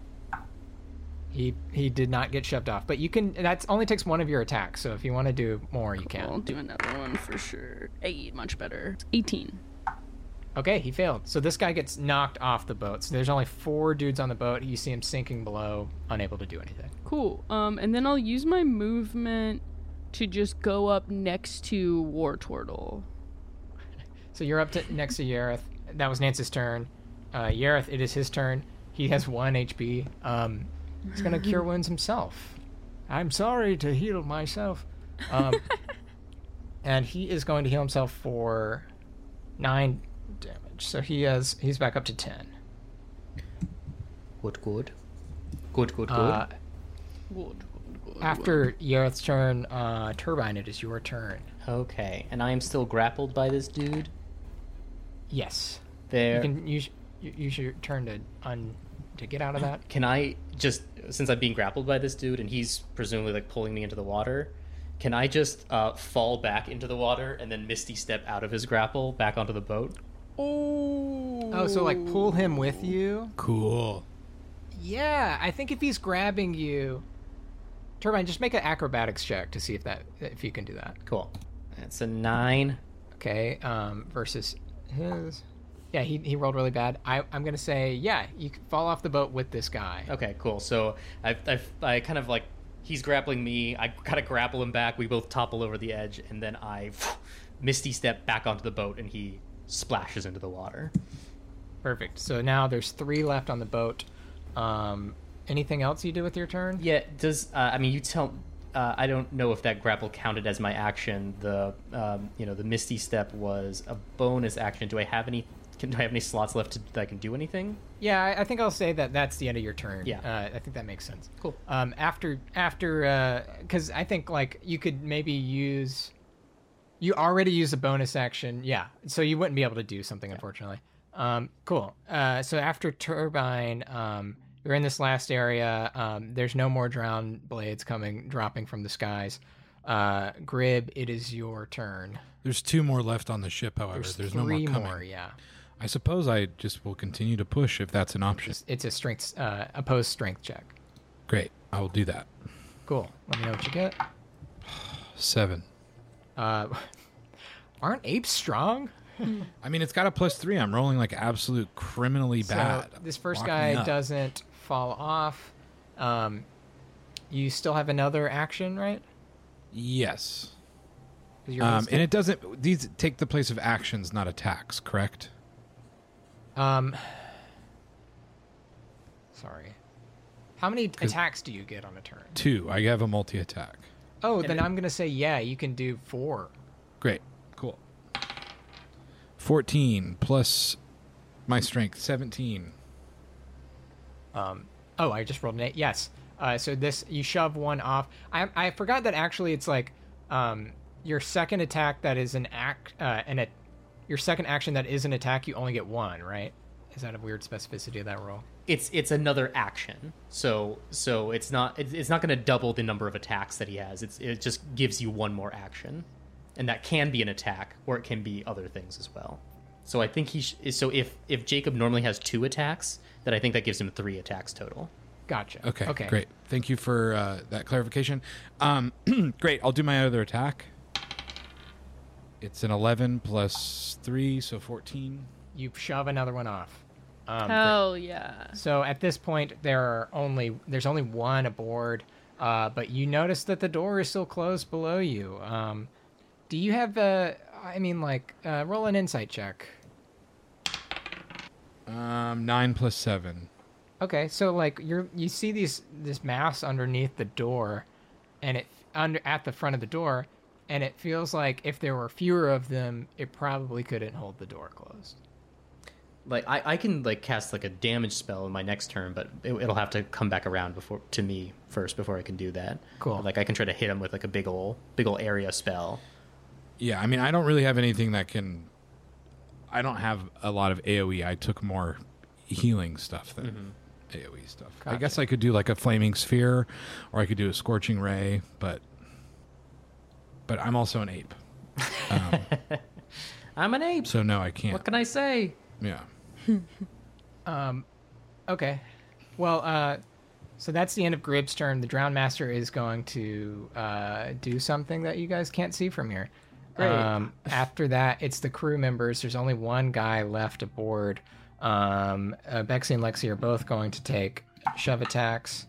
He did not get shoved off, but you can. That only takes 1 of your attacks. So if you want to do more, you I'll can. do another one for sure. 8, much better. 18. Okay, he failed. So this guy gets knocked off the boat. So there's only 4 dudes on the boat. You see him sinking below, unable to do anything. Cool. And then I'll use my movement to just go up next to War Turtle. So you're up to next to Yareth. That was Nance's turn. Yareth, it is his turn. He has 1 HP. He's gonna cure wounds himself. I'm sorry to heal myself. And he is going to heal himself for 9 damage. So he's back up to 10. Good, good. Good, good, good. Good. After Yareth's turn, Turbine, it is your turn. Okay, and I am still grappled by this dude. Yes. There. You can use your turn to get out of that. Can I just, since I'm being grappled by this dude and he's presumably like pulling me into the water, can I just fall back into the water and then Misty step out of his grapple back onto the boat? Oh, so like pull him with you? Cool. Yeah, I think if he's grabbing you, Turbine, just make an acrobatics check to see if you can do that. Cool. That's a 9. Okay, versus his. Yeah, he rolled really bad. I'm gonna say, yeah, you can fall off the boat with this guy. Okay, cool. So I kind of like, he's grappling me. I kind of grapple him back. We both topple over the edge, and then I misty step back onto the boat, and he splashes into the water. Perfect. So now there's 3 left on the boat. Anything else you do with your turn? Yeah. Does I mean, you tell. I don't know if that grapple counted as my action. The the misty step was a bonus action. Do I have any? Do I have any slots left that I can do anything? Yeah, I think I'll say that's the end of your turn. Yeah. I think that makes sense. Cool. After, because I think like you could maybe use. You already use a bonus action, yeah. So you wouldn't be able to do something, unfortunately. Cool. So after Turbine, you're in this last area. There's no more drown blades dropping from the skies. Grib, it is your turn. There's 2 more left on the ship, however. There's no more 3 coming. more, yeah. I suppose I just will continue to push if that's an option. It's a strength, opposed strength check. Great. I will do that. Cool. Let me know what you get. 7. Aren't apes strong? I mean, it's got a +3. I'm rolling like absolute criminally bad. So this first Lock me guy up. doesn't fall off. You still have another action, right? Yes. 'Cause you're And it doesn't. These take the place of actions, not attacks. Correct. Sorry. How many attacks do you get on a turn? 2. I have a multi-attack. Oh, then I'm gonna say yeah. You can do 4. Great. Cool. 14 plus my strength, 17. Oh, I just rolled an 8. Yes. So this you shove one off. I forgot that actually it's like your second attack that is your second action that is an attack. You only get 1, right? Is that a weird specificity of that roll? It's another action, so it's not going to double the number of attacks that he has. It just gives you 1 more action, and that can be an attack or it can be other things as well. So I think so if Jacob normally has 2 attacks, then I think that gives him 3 attacks total. Gotcha. Okay. Great. Thank you for that clarification. Great. I'll do my other attack. It's an 11 plus 3, so 14. You shove another one off. Hell yeah. So at this point, there's only 1 aboard, but you notice that the door is still closed below you. Do you have roll an insight check. 9 plus 7. Okay, so like you see this mass underneath the door, and at the front of the door, and it feels like if there were fewer of them, it probably couldn't hold the door closed. Like I can like cast like a damage spell in my next turn, but it'll have to come back around to me first before I can do that. Cool. Like I can try to hit him with like a big ol' area spell. Yeah, I mean, I don't really have anything that can. I don't have a lot of AoE. I took more healing stuff than AoE stuff. Gotcha. I guess I could do like a flaming sphere, or I could do a scorching ray, but I'm also an ape. I'm an ape. So no, I can't. What can I say? Yeah. Okay. Well, so that's the end of Grib's turn. The Drown Master is going to do something that you guys can't see from here. Great. After that, it's the crew members. There's only 1 guy left aboard. Bexy and Lexi are both going to take shove attacks.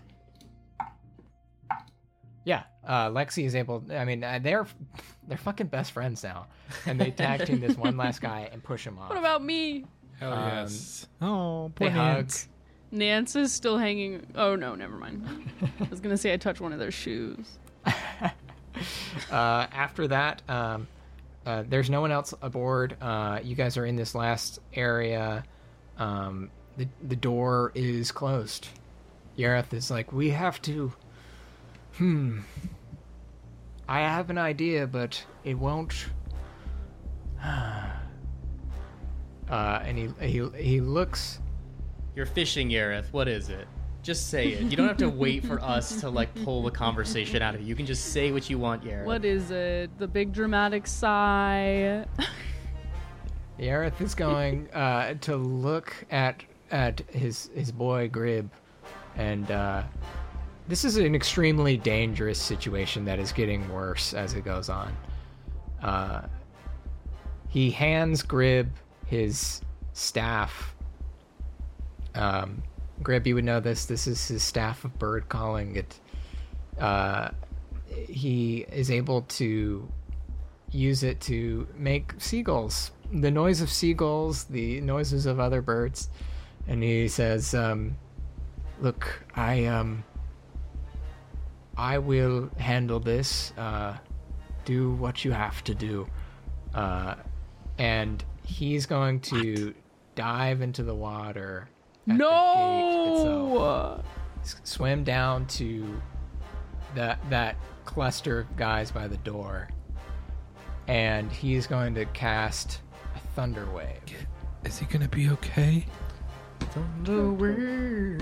Yeah, Lexi is able. I mean, they're fucking best friends now, and they tag team this one last guy and push him off. What about me? Hell yes. Oh, They poor hug. Nance. Nance is still hanging. Oh no, never mind. I was gonna say I touched one of their shoes. After that, there's no one else aboard. You guys are in this last area. The door is closed. Yareth is like, we have to. I have an idea, but it won't. And he looks. You're fishing, Yareth. What is it? Just say it. You don't have to wait for us to like pull the conversation out of you. You can just say what you want, Yareth. What is it? The big dramatic sigh. Yareth is going to look at his boy Grib, and this is an extremely dangerous situation that is getting worse as it goes on. He hands Grib his staff. Grib, you would know this. This is his staff of bird calling. He is able to use it to make seagulls. The noise of seagulls, the noises of other birds. And he says, look, I will handle this. Do what you have to do. And he's going to dive into the water at the gate itself. Swim down to that cluster of guys by the door. And he's going to cast a thunder wave. Is he gonna be okay? Thunder wave.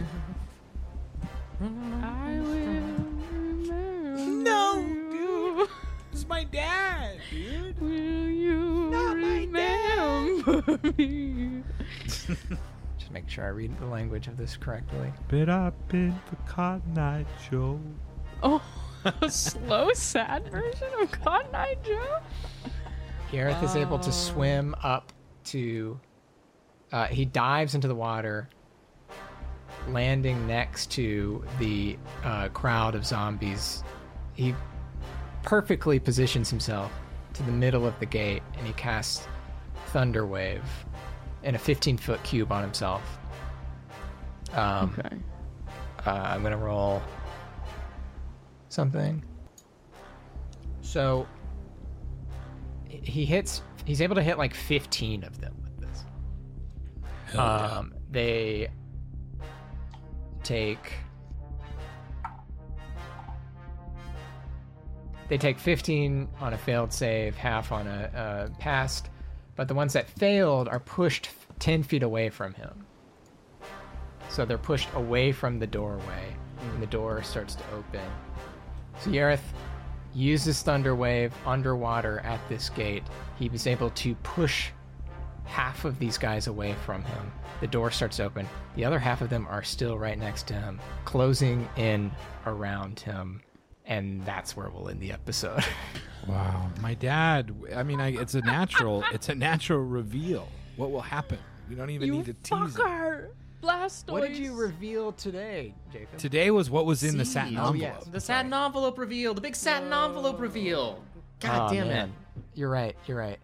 I will remember. No, dude. It's my dad, dude. Will you Not my dad. remember me? Just make sure I read the language of this correctly. Been up in the Cotton Eye Joe. Oh, a slow, sad version of Cotton Eye Joe? Gareth is able to swim up to. He dives into the water, landing next to the crowd of zombies. He perfectly positions himself to the middle of the gate, and he casts Thunder Wave in a 15-foot cube on himself. Okay. I'm gonna roll something. So he's able to hit like 15 of them with this. They take 15 on a failed save, half on a passed, but the ones that failed are pushed 10 feet away from him. So they're pushed away from the doorway, and the door starts to open. So Yareth uses Thunder Wave underwater at this gate. He was able to push half of these guys away from him. The door starts to open. The other half of them are still right next to him, closing in around him. And that's where we'll end the episode. Wow, my dad. I mean, it's a natural. It's a natural reveal. What will happen? We don't even need to tease it. fucker! Blastoise! What did you reveal today, Jacob? Today was what was in the satin Seeds. envelope. yes. The satin envelope reveal. The big satin envelope reveal. God Oh, damn man. it. You're right.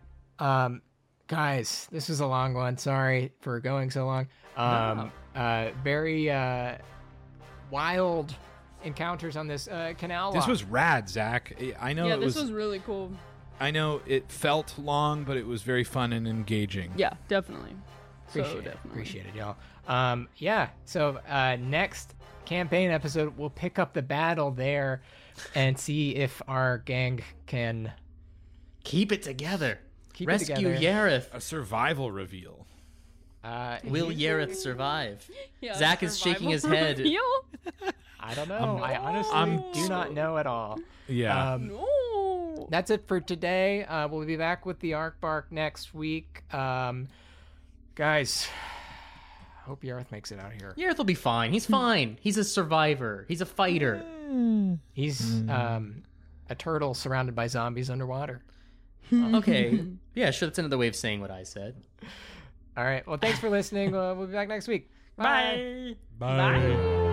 Guys, this was a long one. Sorry for going so long. Very wild encounters on this canal This lock. was rad, Zach. I know Yeah, it this was. was really cool. I know it felt long, but it was very fun and engaging. Yeah, definitely. Appreciate it, y'all. Yeah. So next campaign episode, we'll pick up the battle there and see if our gang can Keep it together. keep it Rescue together. Yareth. A survival reveal. Will Yareth survive? Yeah, Zach is shaking his head. reveal? I don't know. I honestly I'm do not know at all. Yeah. No. That's it for today. We'll be back with the Arc Bark next week. Guys, hope Yareth makes it out of here. Yareth will be fine. He's fine. He's a survivor. He's a fighter. He's a turtle surrounded by zombies underwater. Okay. Yeah, sure. That's another way of saying what I said. All right. Well, thanks for listening. We'll be back next week. Bye. Bye.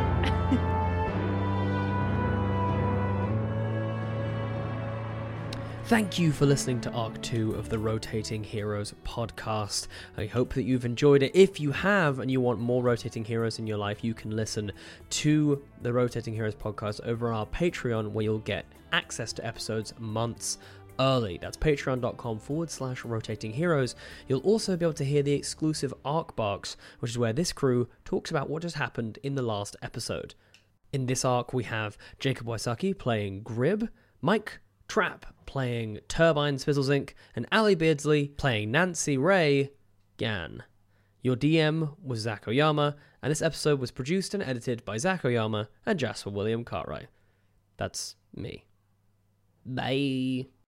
Thank you for listening to Arc 2 of the Rotating Heroes podcast. I hope that you've enjoyed it. If you have and you want more Rotating Heroes in your life, you can listen to the Rotating Heroes podcast over our Patreon, where you'll get access to episodes months early. That's patreon.com/rotating heroes. You'll also be able to hear the exclusive Arc Barks, which is where this crew talks about what just happened in the last episode. In this arc, we have Jacob Wysocki playing Grib, Mike Trapp playing Turbine Spizzlezink, and Ali Beardsley playing Nancy Ray Gann. Your DM was Zach Oyama, and this episode was produced and edited by Zach Oyama and Jasper William Cartwright. That's me. Bye.